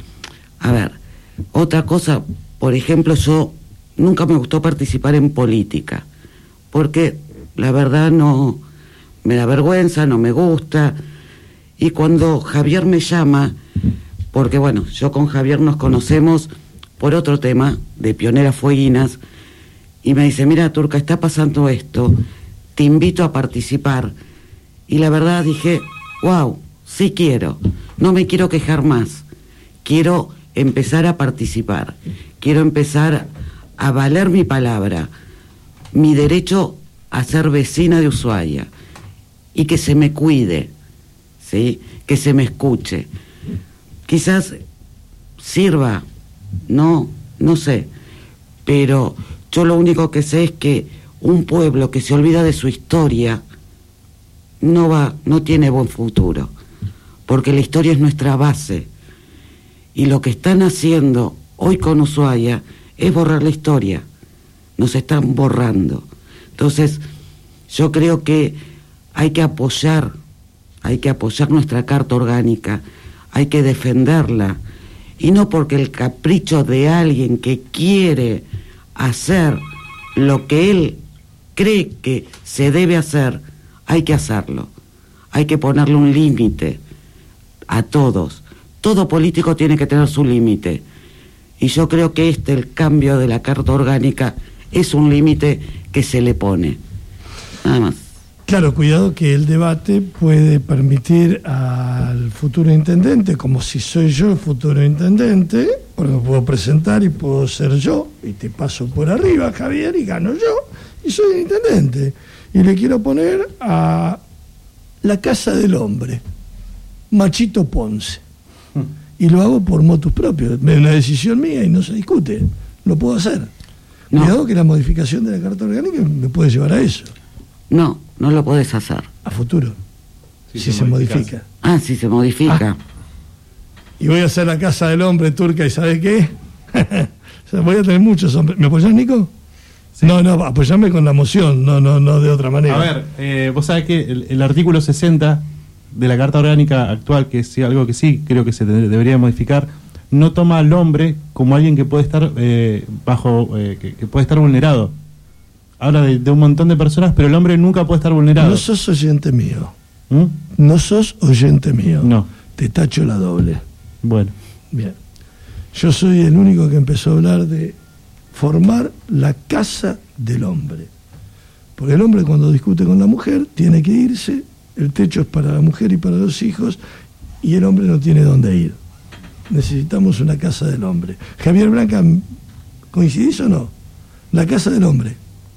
A ver, otra cosa, por ejemplo, yo nunca me gustó participar en política, porque la verdad no, me da vergüenza, no me gusta. Y cuando Javier me llama, porque bueno, yo con Javier nos conocemos por otro tema, de Pioneras Fueguinas, y me dice, mira, Turca, está pasando esto, te invito a participar. Y la verdad dije, wow, sí quiero, no me quiero quejar más, quiero empezar a participar, quiero empezar a valer mi palabra, mi derecho a ser vecina de Ushuaia, y que se me cuide, ¿sí? Que se me escuche. Quizás sirva, no, no sé, pero yo lo único que sé es que un pueblo que se olvida de su historia no va, no tiene buen futuro, porque la historia es nuestra base. Y lo que están haciendo hoy con Ushuaia es borrar la historia. Nos están borrando. Entonces, yo creo que hay que apoyar, hay que apoyar nuestra carta orgánica, hay que defenderla. Y no porque el capricho de alguien que quiere hacer lo que él cree que se debe hacer, hay que hacerlo. Hay que ponerle un límite a todos. Todo político tiene que tener su límite. Y yo creo que este, el cambio de la Carta Orgánica, es un límite que se le pone. Nada más. Claro, cuidado que el debate puede permitir al futuro intendente, como si soy yo el futuro intendente, porque me puedo presentar y puedo ser yo, y te paso por arriba, Javier, y gano yo, y soy el intendente. Y le quiero poner a la Casa del Hombre, Machito Ponce. Y lo hago por motus propios, es una decisión mía y no se discute, lo puedo hacer. No. Cuidado que la modificación de la Carta Orgánica me puede llevar a eso. No, no lo podés hacer. A futuro, Sí, si se se modifica. modifica. Ah, si se modifica. Ah. Y voy a hacer la Casa del Hombre turca, ¿y sabes qué? O sea, voy a tener muchos hombres. ¿Me apoyás, Nico? Sí. No, no, apoyame con la moción, no, no, no de otra manera. A ver, eh, vos sabés que el, el artículo sesenta de la Carta Orgánica actual, que es algo que sí creo que se de- debería modificar, no toma al hombre como alguien que puede estar eh, bajo, eh, que, que puede estar vulnerado. Habla de, de un montón de personas, pero el hombre nunca puede estar vulnerado. No sos oyente mío. ¿Mm? No sos oyente mío. No. Te tacho la doble. Bueno, Bien. Yo soy el único que empezó a hablar de formar la casa del hombre. Porque el hombre, cuando discute con la mujer, tiene que irse, el techo es para la mujer y para los hijos, y el hombre no tiene dónde ir. Necesitamos una casa del hombre. Javier Branca, ¿coincidís o no? La casa del hombre.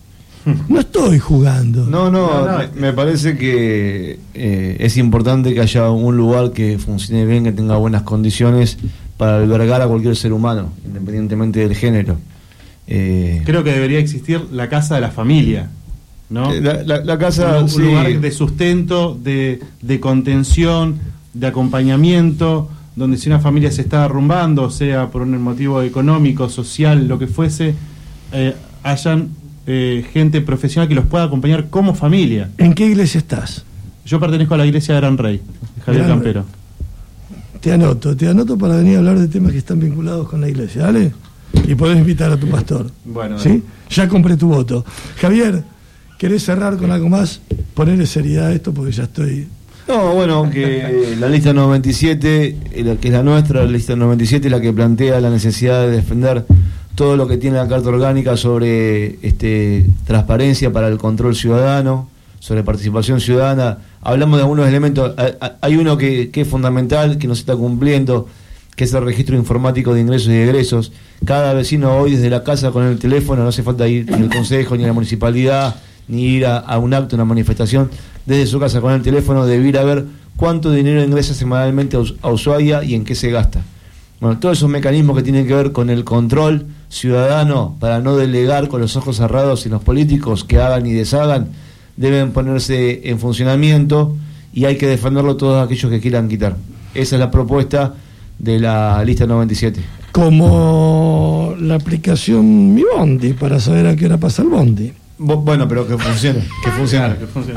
No estoy jugando. No, no, No, no, me, me parece que eh, es importante que haya un lugar que funcione bien, que tenga buenas condiciones para albergar a cualquier ser humano, independientemente del género. Eh, creo que debería existir la casa de la familia, ¿no? la, la- la casa, un, un sí. lugar de sustento, de, de contención, de acompañamiento, donde si una familia se está derrumbando, sea por un motivo económico, social, lo que fuese, eh, hayan eh, gente profesional que los pueda acompañar como familia. ¿En qué iglesia estás? Yo pertenezco a la iglesia de Gran Rey, de Javier Gran Campero. Te anoto, te anoto para venir a hablar de temas que están vinculados con la iglesia, ¿dale? Y podés invitar a tu pastor. Bueno, ¿sí? dale. Ya compré tu voto. Javier, ¿querés cerrar con algo más? Ponerle seriedad a esto porque ya estoy... No, bueno, que la lista noventa y siete, eh, la que es la nuestra, la lista noventa y siete, la que plantea la necesidad de defender todo lo que tiene la Carta Orgánica sobre este, transparencia para el control ciudadano, sobre participación ciudadana. Hablamos de algunos elementos, hay uno que, que es fundamental, que no se está cumpliendo, que es el registro informático de ingresos y egresos. Cada vecino hoy desde la casa con el teléfono, no hace falta ir ni al consejo, ni a la municipalidad, ni ir a, a un acto, una manifestación, desde su casa con el teléfono debe ir a ver cuánto dinero ingresa semanalmente a, Us- a Ushuaia y en qué se gasta. Bueno, todos esos mecanismos que tienen que ver con el control ciudadano para no delegar con los ojos cerrados en los políticos que hagan y deshagan, deben ponerse en funcionamiento y hay que defenderlo todos aquellos que quieran quitar. Esa es la propuesta de la lista noventa y siete. Como la aplicación Mi Bondi, para saber a qué hora pasa el bondi. Bu- Bueno, pero que funcione, que funcione. Que funcione.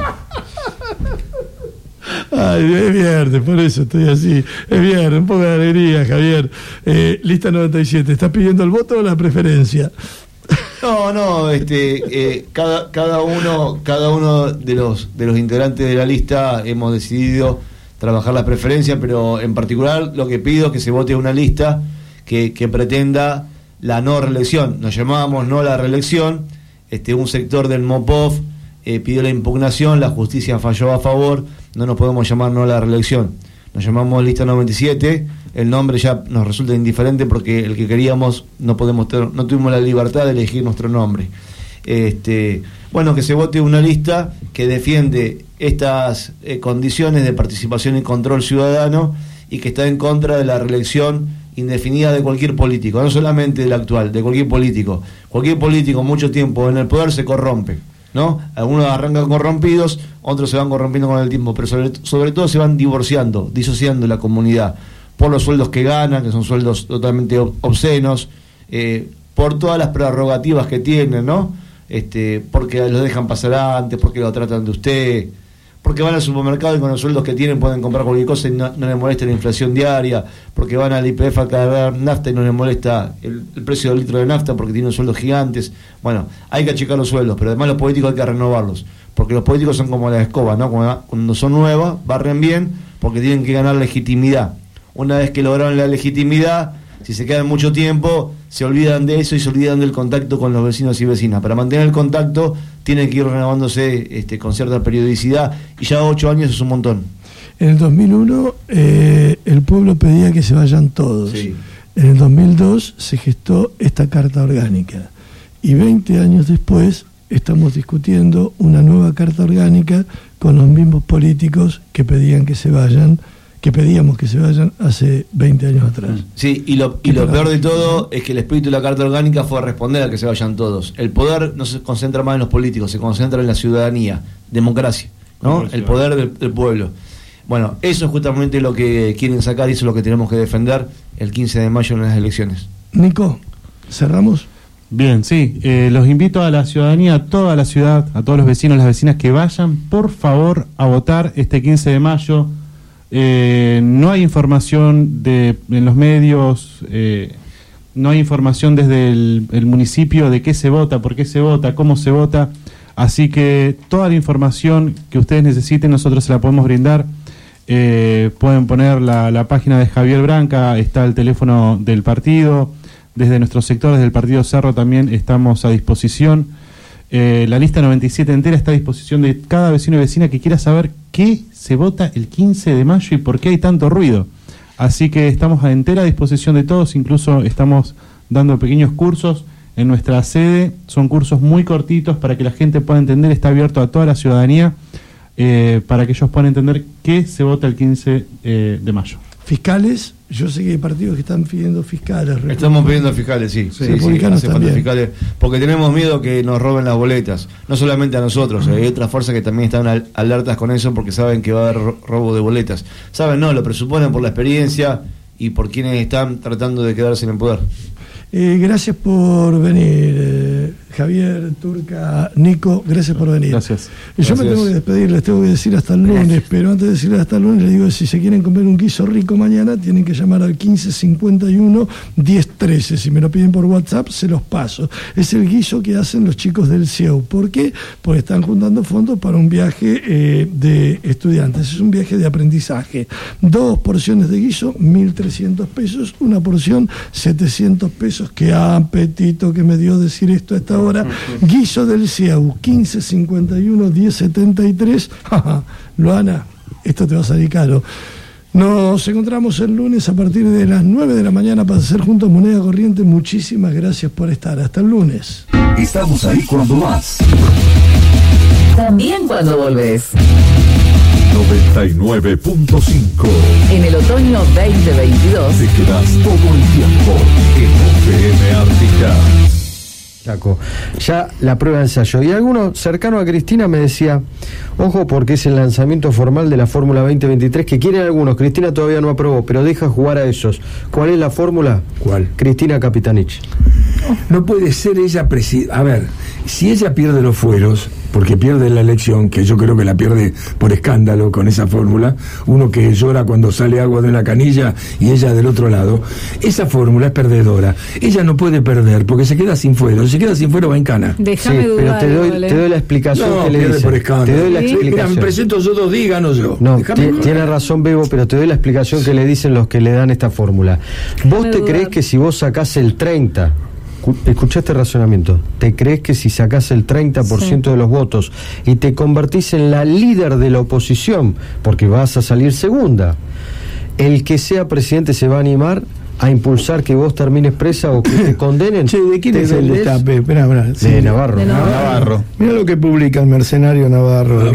Ay, es viernes, por eso estoy así. Es viernes, un poco de alegría, Javier. Eh, lista noventa y siete, ¿estás pidiendo el voto o la preferencia? No, no, este, eh, cada, cada uno, cada uno de los de los integrantes de la lista hemos decidido trabajar la preferencia, pero en particular lo que pido es que se vote una lista que, que pretenda la no reelección. Nos llamábamos no a la reelección, este, un sector del MOPOF eh, pidió la impugnación, la justicia falló a favor, no nos podemos llamar no a la reelección. Nos llamamos lista noventa y siete, el nombre ya nos resulta indiferente porque el que queríamos no podemos ter- no tuvimos la libertad de elegir nuestro nombre. Este, bueno, que se vote una lista que defiende estas eh, condiciones de participación y control ciudadano y que está en contra de la reelección indefinida de cualquier político, no solamente del actual, de cualquier político. Cualquier político mucho tiempo en el poder se corrompe, ¿no? Algunos arrancan corrompidos, otros se van corrompiendo con el tiempo, pero sobre, sobre todo se van divorciando, disociando la comunidad. por los sueldos que ganan, que son sueldos totalmente obscenos, eh, por todas las prerrogativas que tienen, ¿no? Este, porque los dejan pasar antes, porque lo tratan de usted, porque van al supermercado y con los sueldos que tienen pueden comprar cualquier cosa y no, no les molesta la inflación diaria, porque van al I P F a cargar nafta y no les molesta el, el precio del litro de nafta porque tienen sueldos gigantes. Bueno, hay que achicar los sueldos, pero además los políticos hay que renovarlos, porque los políticos son como la escoba, ¿no? Cuando, cuando son nuevas, barren bien, porque tienen que ganar legitimidad. Una vez que lograron la legitimidad, si se quedan mucho tiempo, se olvidan de eso y se olvidan del contacto con los vecinos y vecinas. Para mantener el contacto, tienen que ir renovándose este, con cierta periodicidad, y ya ocho años es un montón. En el dos mil uno, eh, el pueblo pedía que se vayan todos. Sí. En el dos mil dos se gestó esta Carta Orgánica. Y veinte años después, estamos discutiendo una nueva Carta Orgánica con los mismos políticos que pedían que se vayan, que pedíamos que se vayan hace veinte años atrás. Sí, y lo, y lo peor de todo es que el espíritu de la Carta Orgánica fue responder a que se vayan todos. El poder no se concentra más en los políticos, se concentra en la ciudadanía, democracia, ¿no? El poder del, del pueblo. Bueno, eso es justamente lo que quieren sacar y eso es lo que tenemos que defender el quince de mayo en las elecciones. Nico, ¿cerramos? Bien, sí, eh, los invito a la ciudadanía, a toda la ciudad, a todos los vecinos, las vecinas que vayan, por favor, a votar este quince de mayo. Eh, no hay información de, en los medios, eh, no hay información desde el, el municipio de qué se vota, por qué se vota, cómo se vota, así que toda la información que ustedes necesiten nosotros se la podemos brindar. Eh, pueden poner la, la página de Javier Branca, está el teléfono del partido, desde nuestros sectores del Partido Cerro también estamos a disposición. Eh, la lista noventa y siete entera está a disposición de cada vecino y vecina que quiera saber qué se vota el quince de mayo y por qué hay tanto ruido. Así que estamos a entera disposición de todos, incluso estamos dando pequeños cursos en nuestra sede, son cursos muy cortitos para que la gente pueda entender, está abierto a toda la ciudadanía, eh, para que ellos puedan entender qué se vota el quince eh, de mayo. Fiscales, yo sé que hay partidos que están pidiendo fiscales. Estamos pidiendo fiscales, sí. Sí, sí, republicanos sí, hace falta también. fiscales, porque tenemos miedo que nos roben las boletas. No solamente a nosotros, hay otras fuerzas que también están al- alertas con eso porque saben que va a haber ro- robo de boletas. Saben, no, lo presuponen por la experiencia y por quienes están tratando de quedarse en el poder. Eh, gracias por venir, eh, Javier, Turca, Nico, gracias por venir. Gracias. Y yo Gracias. me tengo que despedir, les tengo que decir hasta el lunes, Gracias. pero antes de decirles hasta el lunes, les digo que si se quieren comer un guiso rico mañana, tienen que llamar al quince cincuenta y uno diez trece. Si me lo piden por WhatsApp, se los paso. Es el guiso que hacen los chicos del C I E U. ¿Por qué? Porque están juntando fondos para un viaje eh, de estudiantes. Es un viaje de aprendizaje. Dos porciones de guiso, mil trescientos pesos. Una porción, setecientos pesos. Qué apetito que me dio decir esto a esta hora. Guiso del C I E U, quince cincuenta y uno diez setenta y tres. Luana, esto te va a salir caro. Nos encontramos el lunes a partir de las nueve de la mañana para hacer juntos Moneda Corriente. Muchísimas gracias por estar. Hasta el lunes. Estamos ahí cuando más. También cuando volvés. noventa y nueve punto cinco. En el otoño veinte veintidós. Te quedas todo el tiempo en U P M Ártica. Chaco, ya la prueba de ensayo. Y alguno cercano a Cristina me decía, ojo porque es el lanzamiento formal de la Fórmula veinte veintitrés, que quieren algunos, Cristina todavía no aprobó, pero deja jugar a esos. ¿Cuál es la fórmula? ¿Cuál? Cristina Capitanich. No puede ser ella presidenta. A ver, si ella pierde los fueros, porque pierde la elección, que yo creo que la pierde por escándalo con esa fórmula, uno que llora cuando sale agua de una canilla y ella del otro lado, esa fórmula es perdedora. Ella no puede perder porque se queda sin fuero. Si se queda sin fuero va en cana. Déjame Sí, dudar. pero te doy, Ole. te doy la explicación No, que le pierde dice. por escándalo. Te doy la ¿Sí? Mira, explicación. me presento yo dos días, gano yo. No, Déjame ti- joder. tiene razón Bebo, pero te doy la explicación que le dicen los que le dan esta fórmula. ¿Vos Déjame te dudar. crees que si vos sacás el treinta, cu- escuchá este razonamiento, te crees que si sacás el treinta por ciento de los votos y te convertís en la líder de la oposición, porque vas a salir segunda, el que sea presidente se va a animar a impulsar que vos termines presa o que te condenen? Che, ¿de quién ¿Te es el vendés? destape? Espera, espera. De Navarro. De Navarro. Navarro. Mira lo que publica el mercenario Navarro.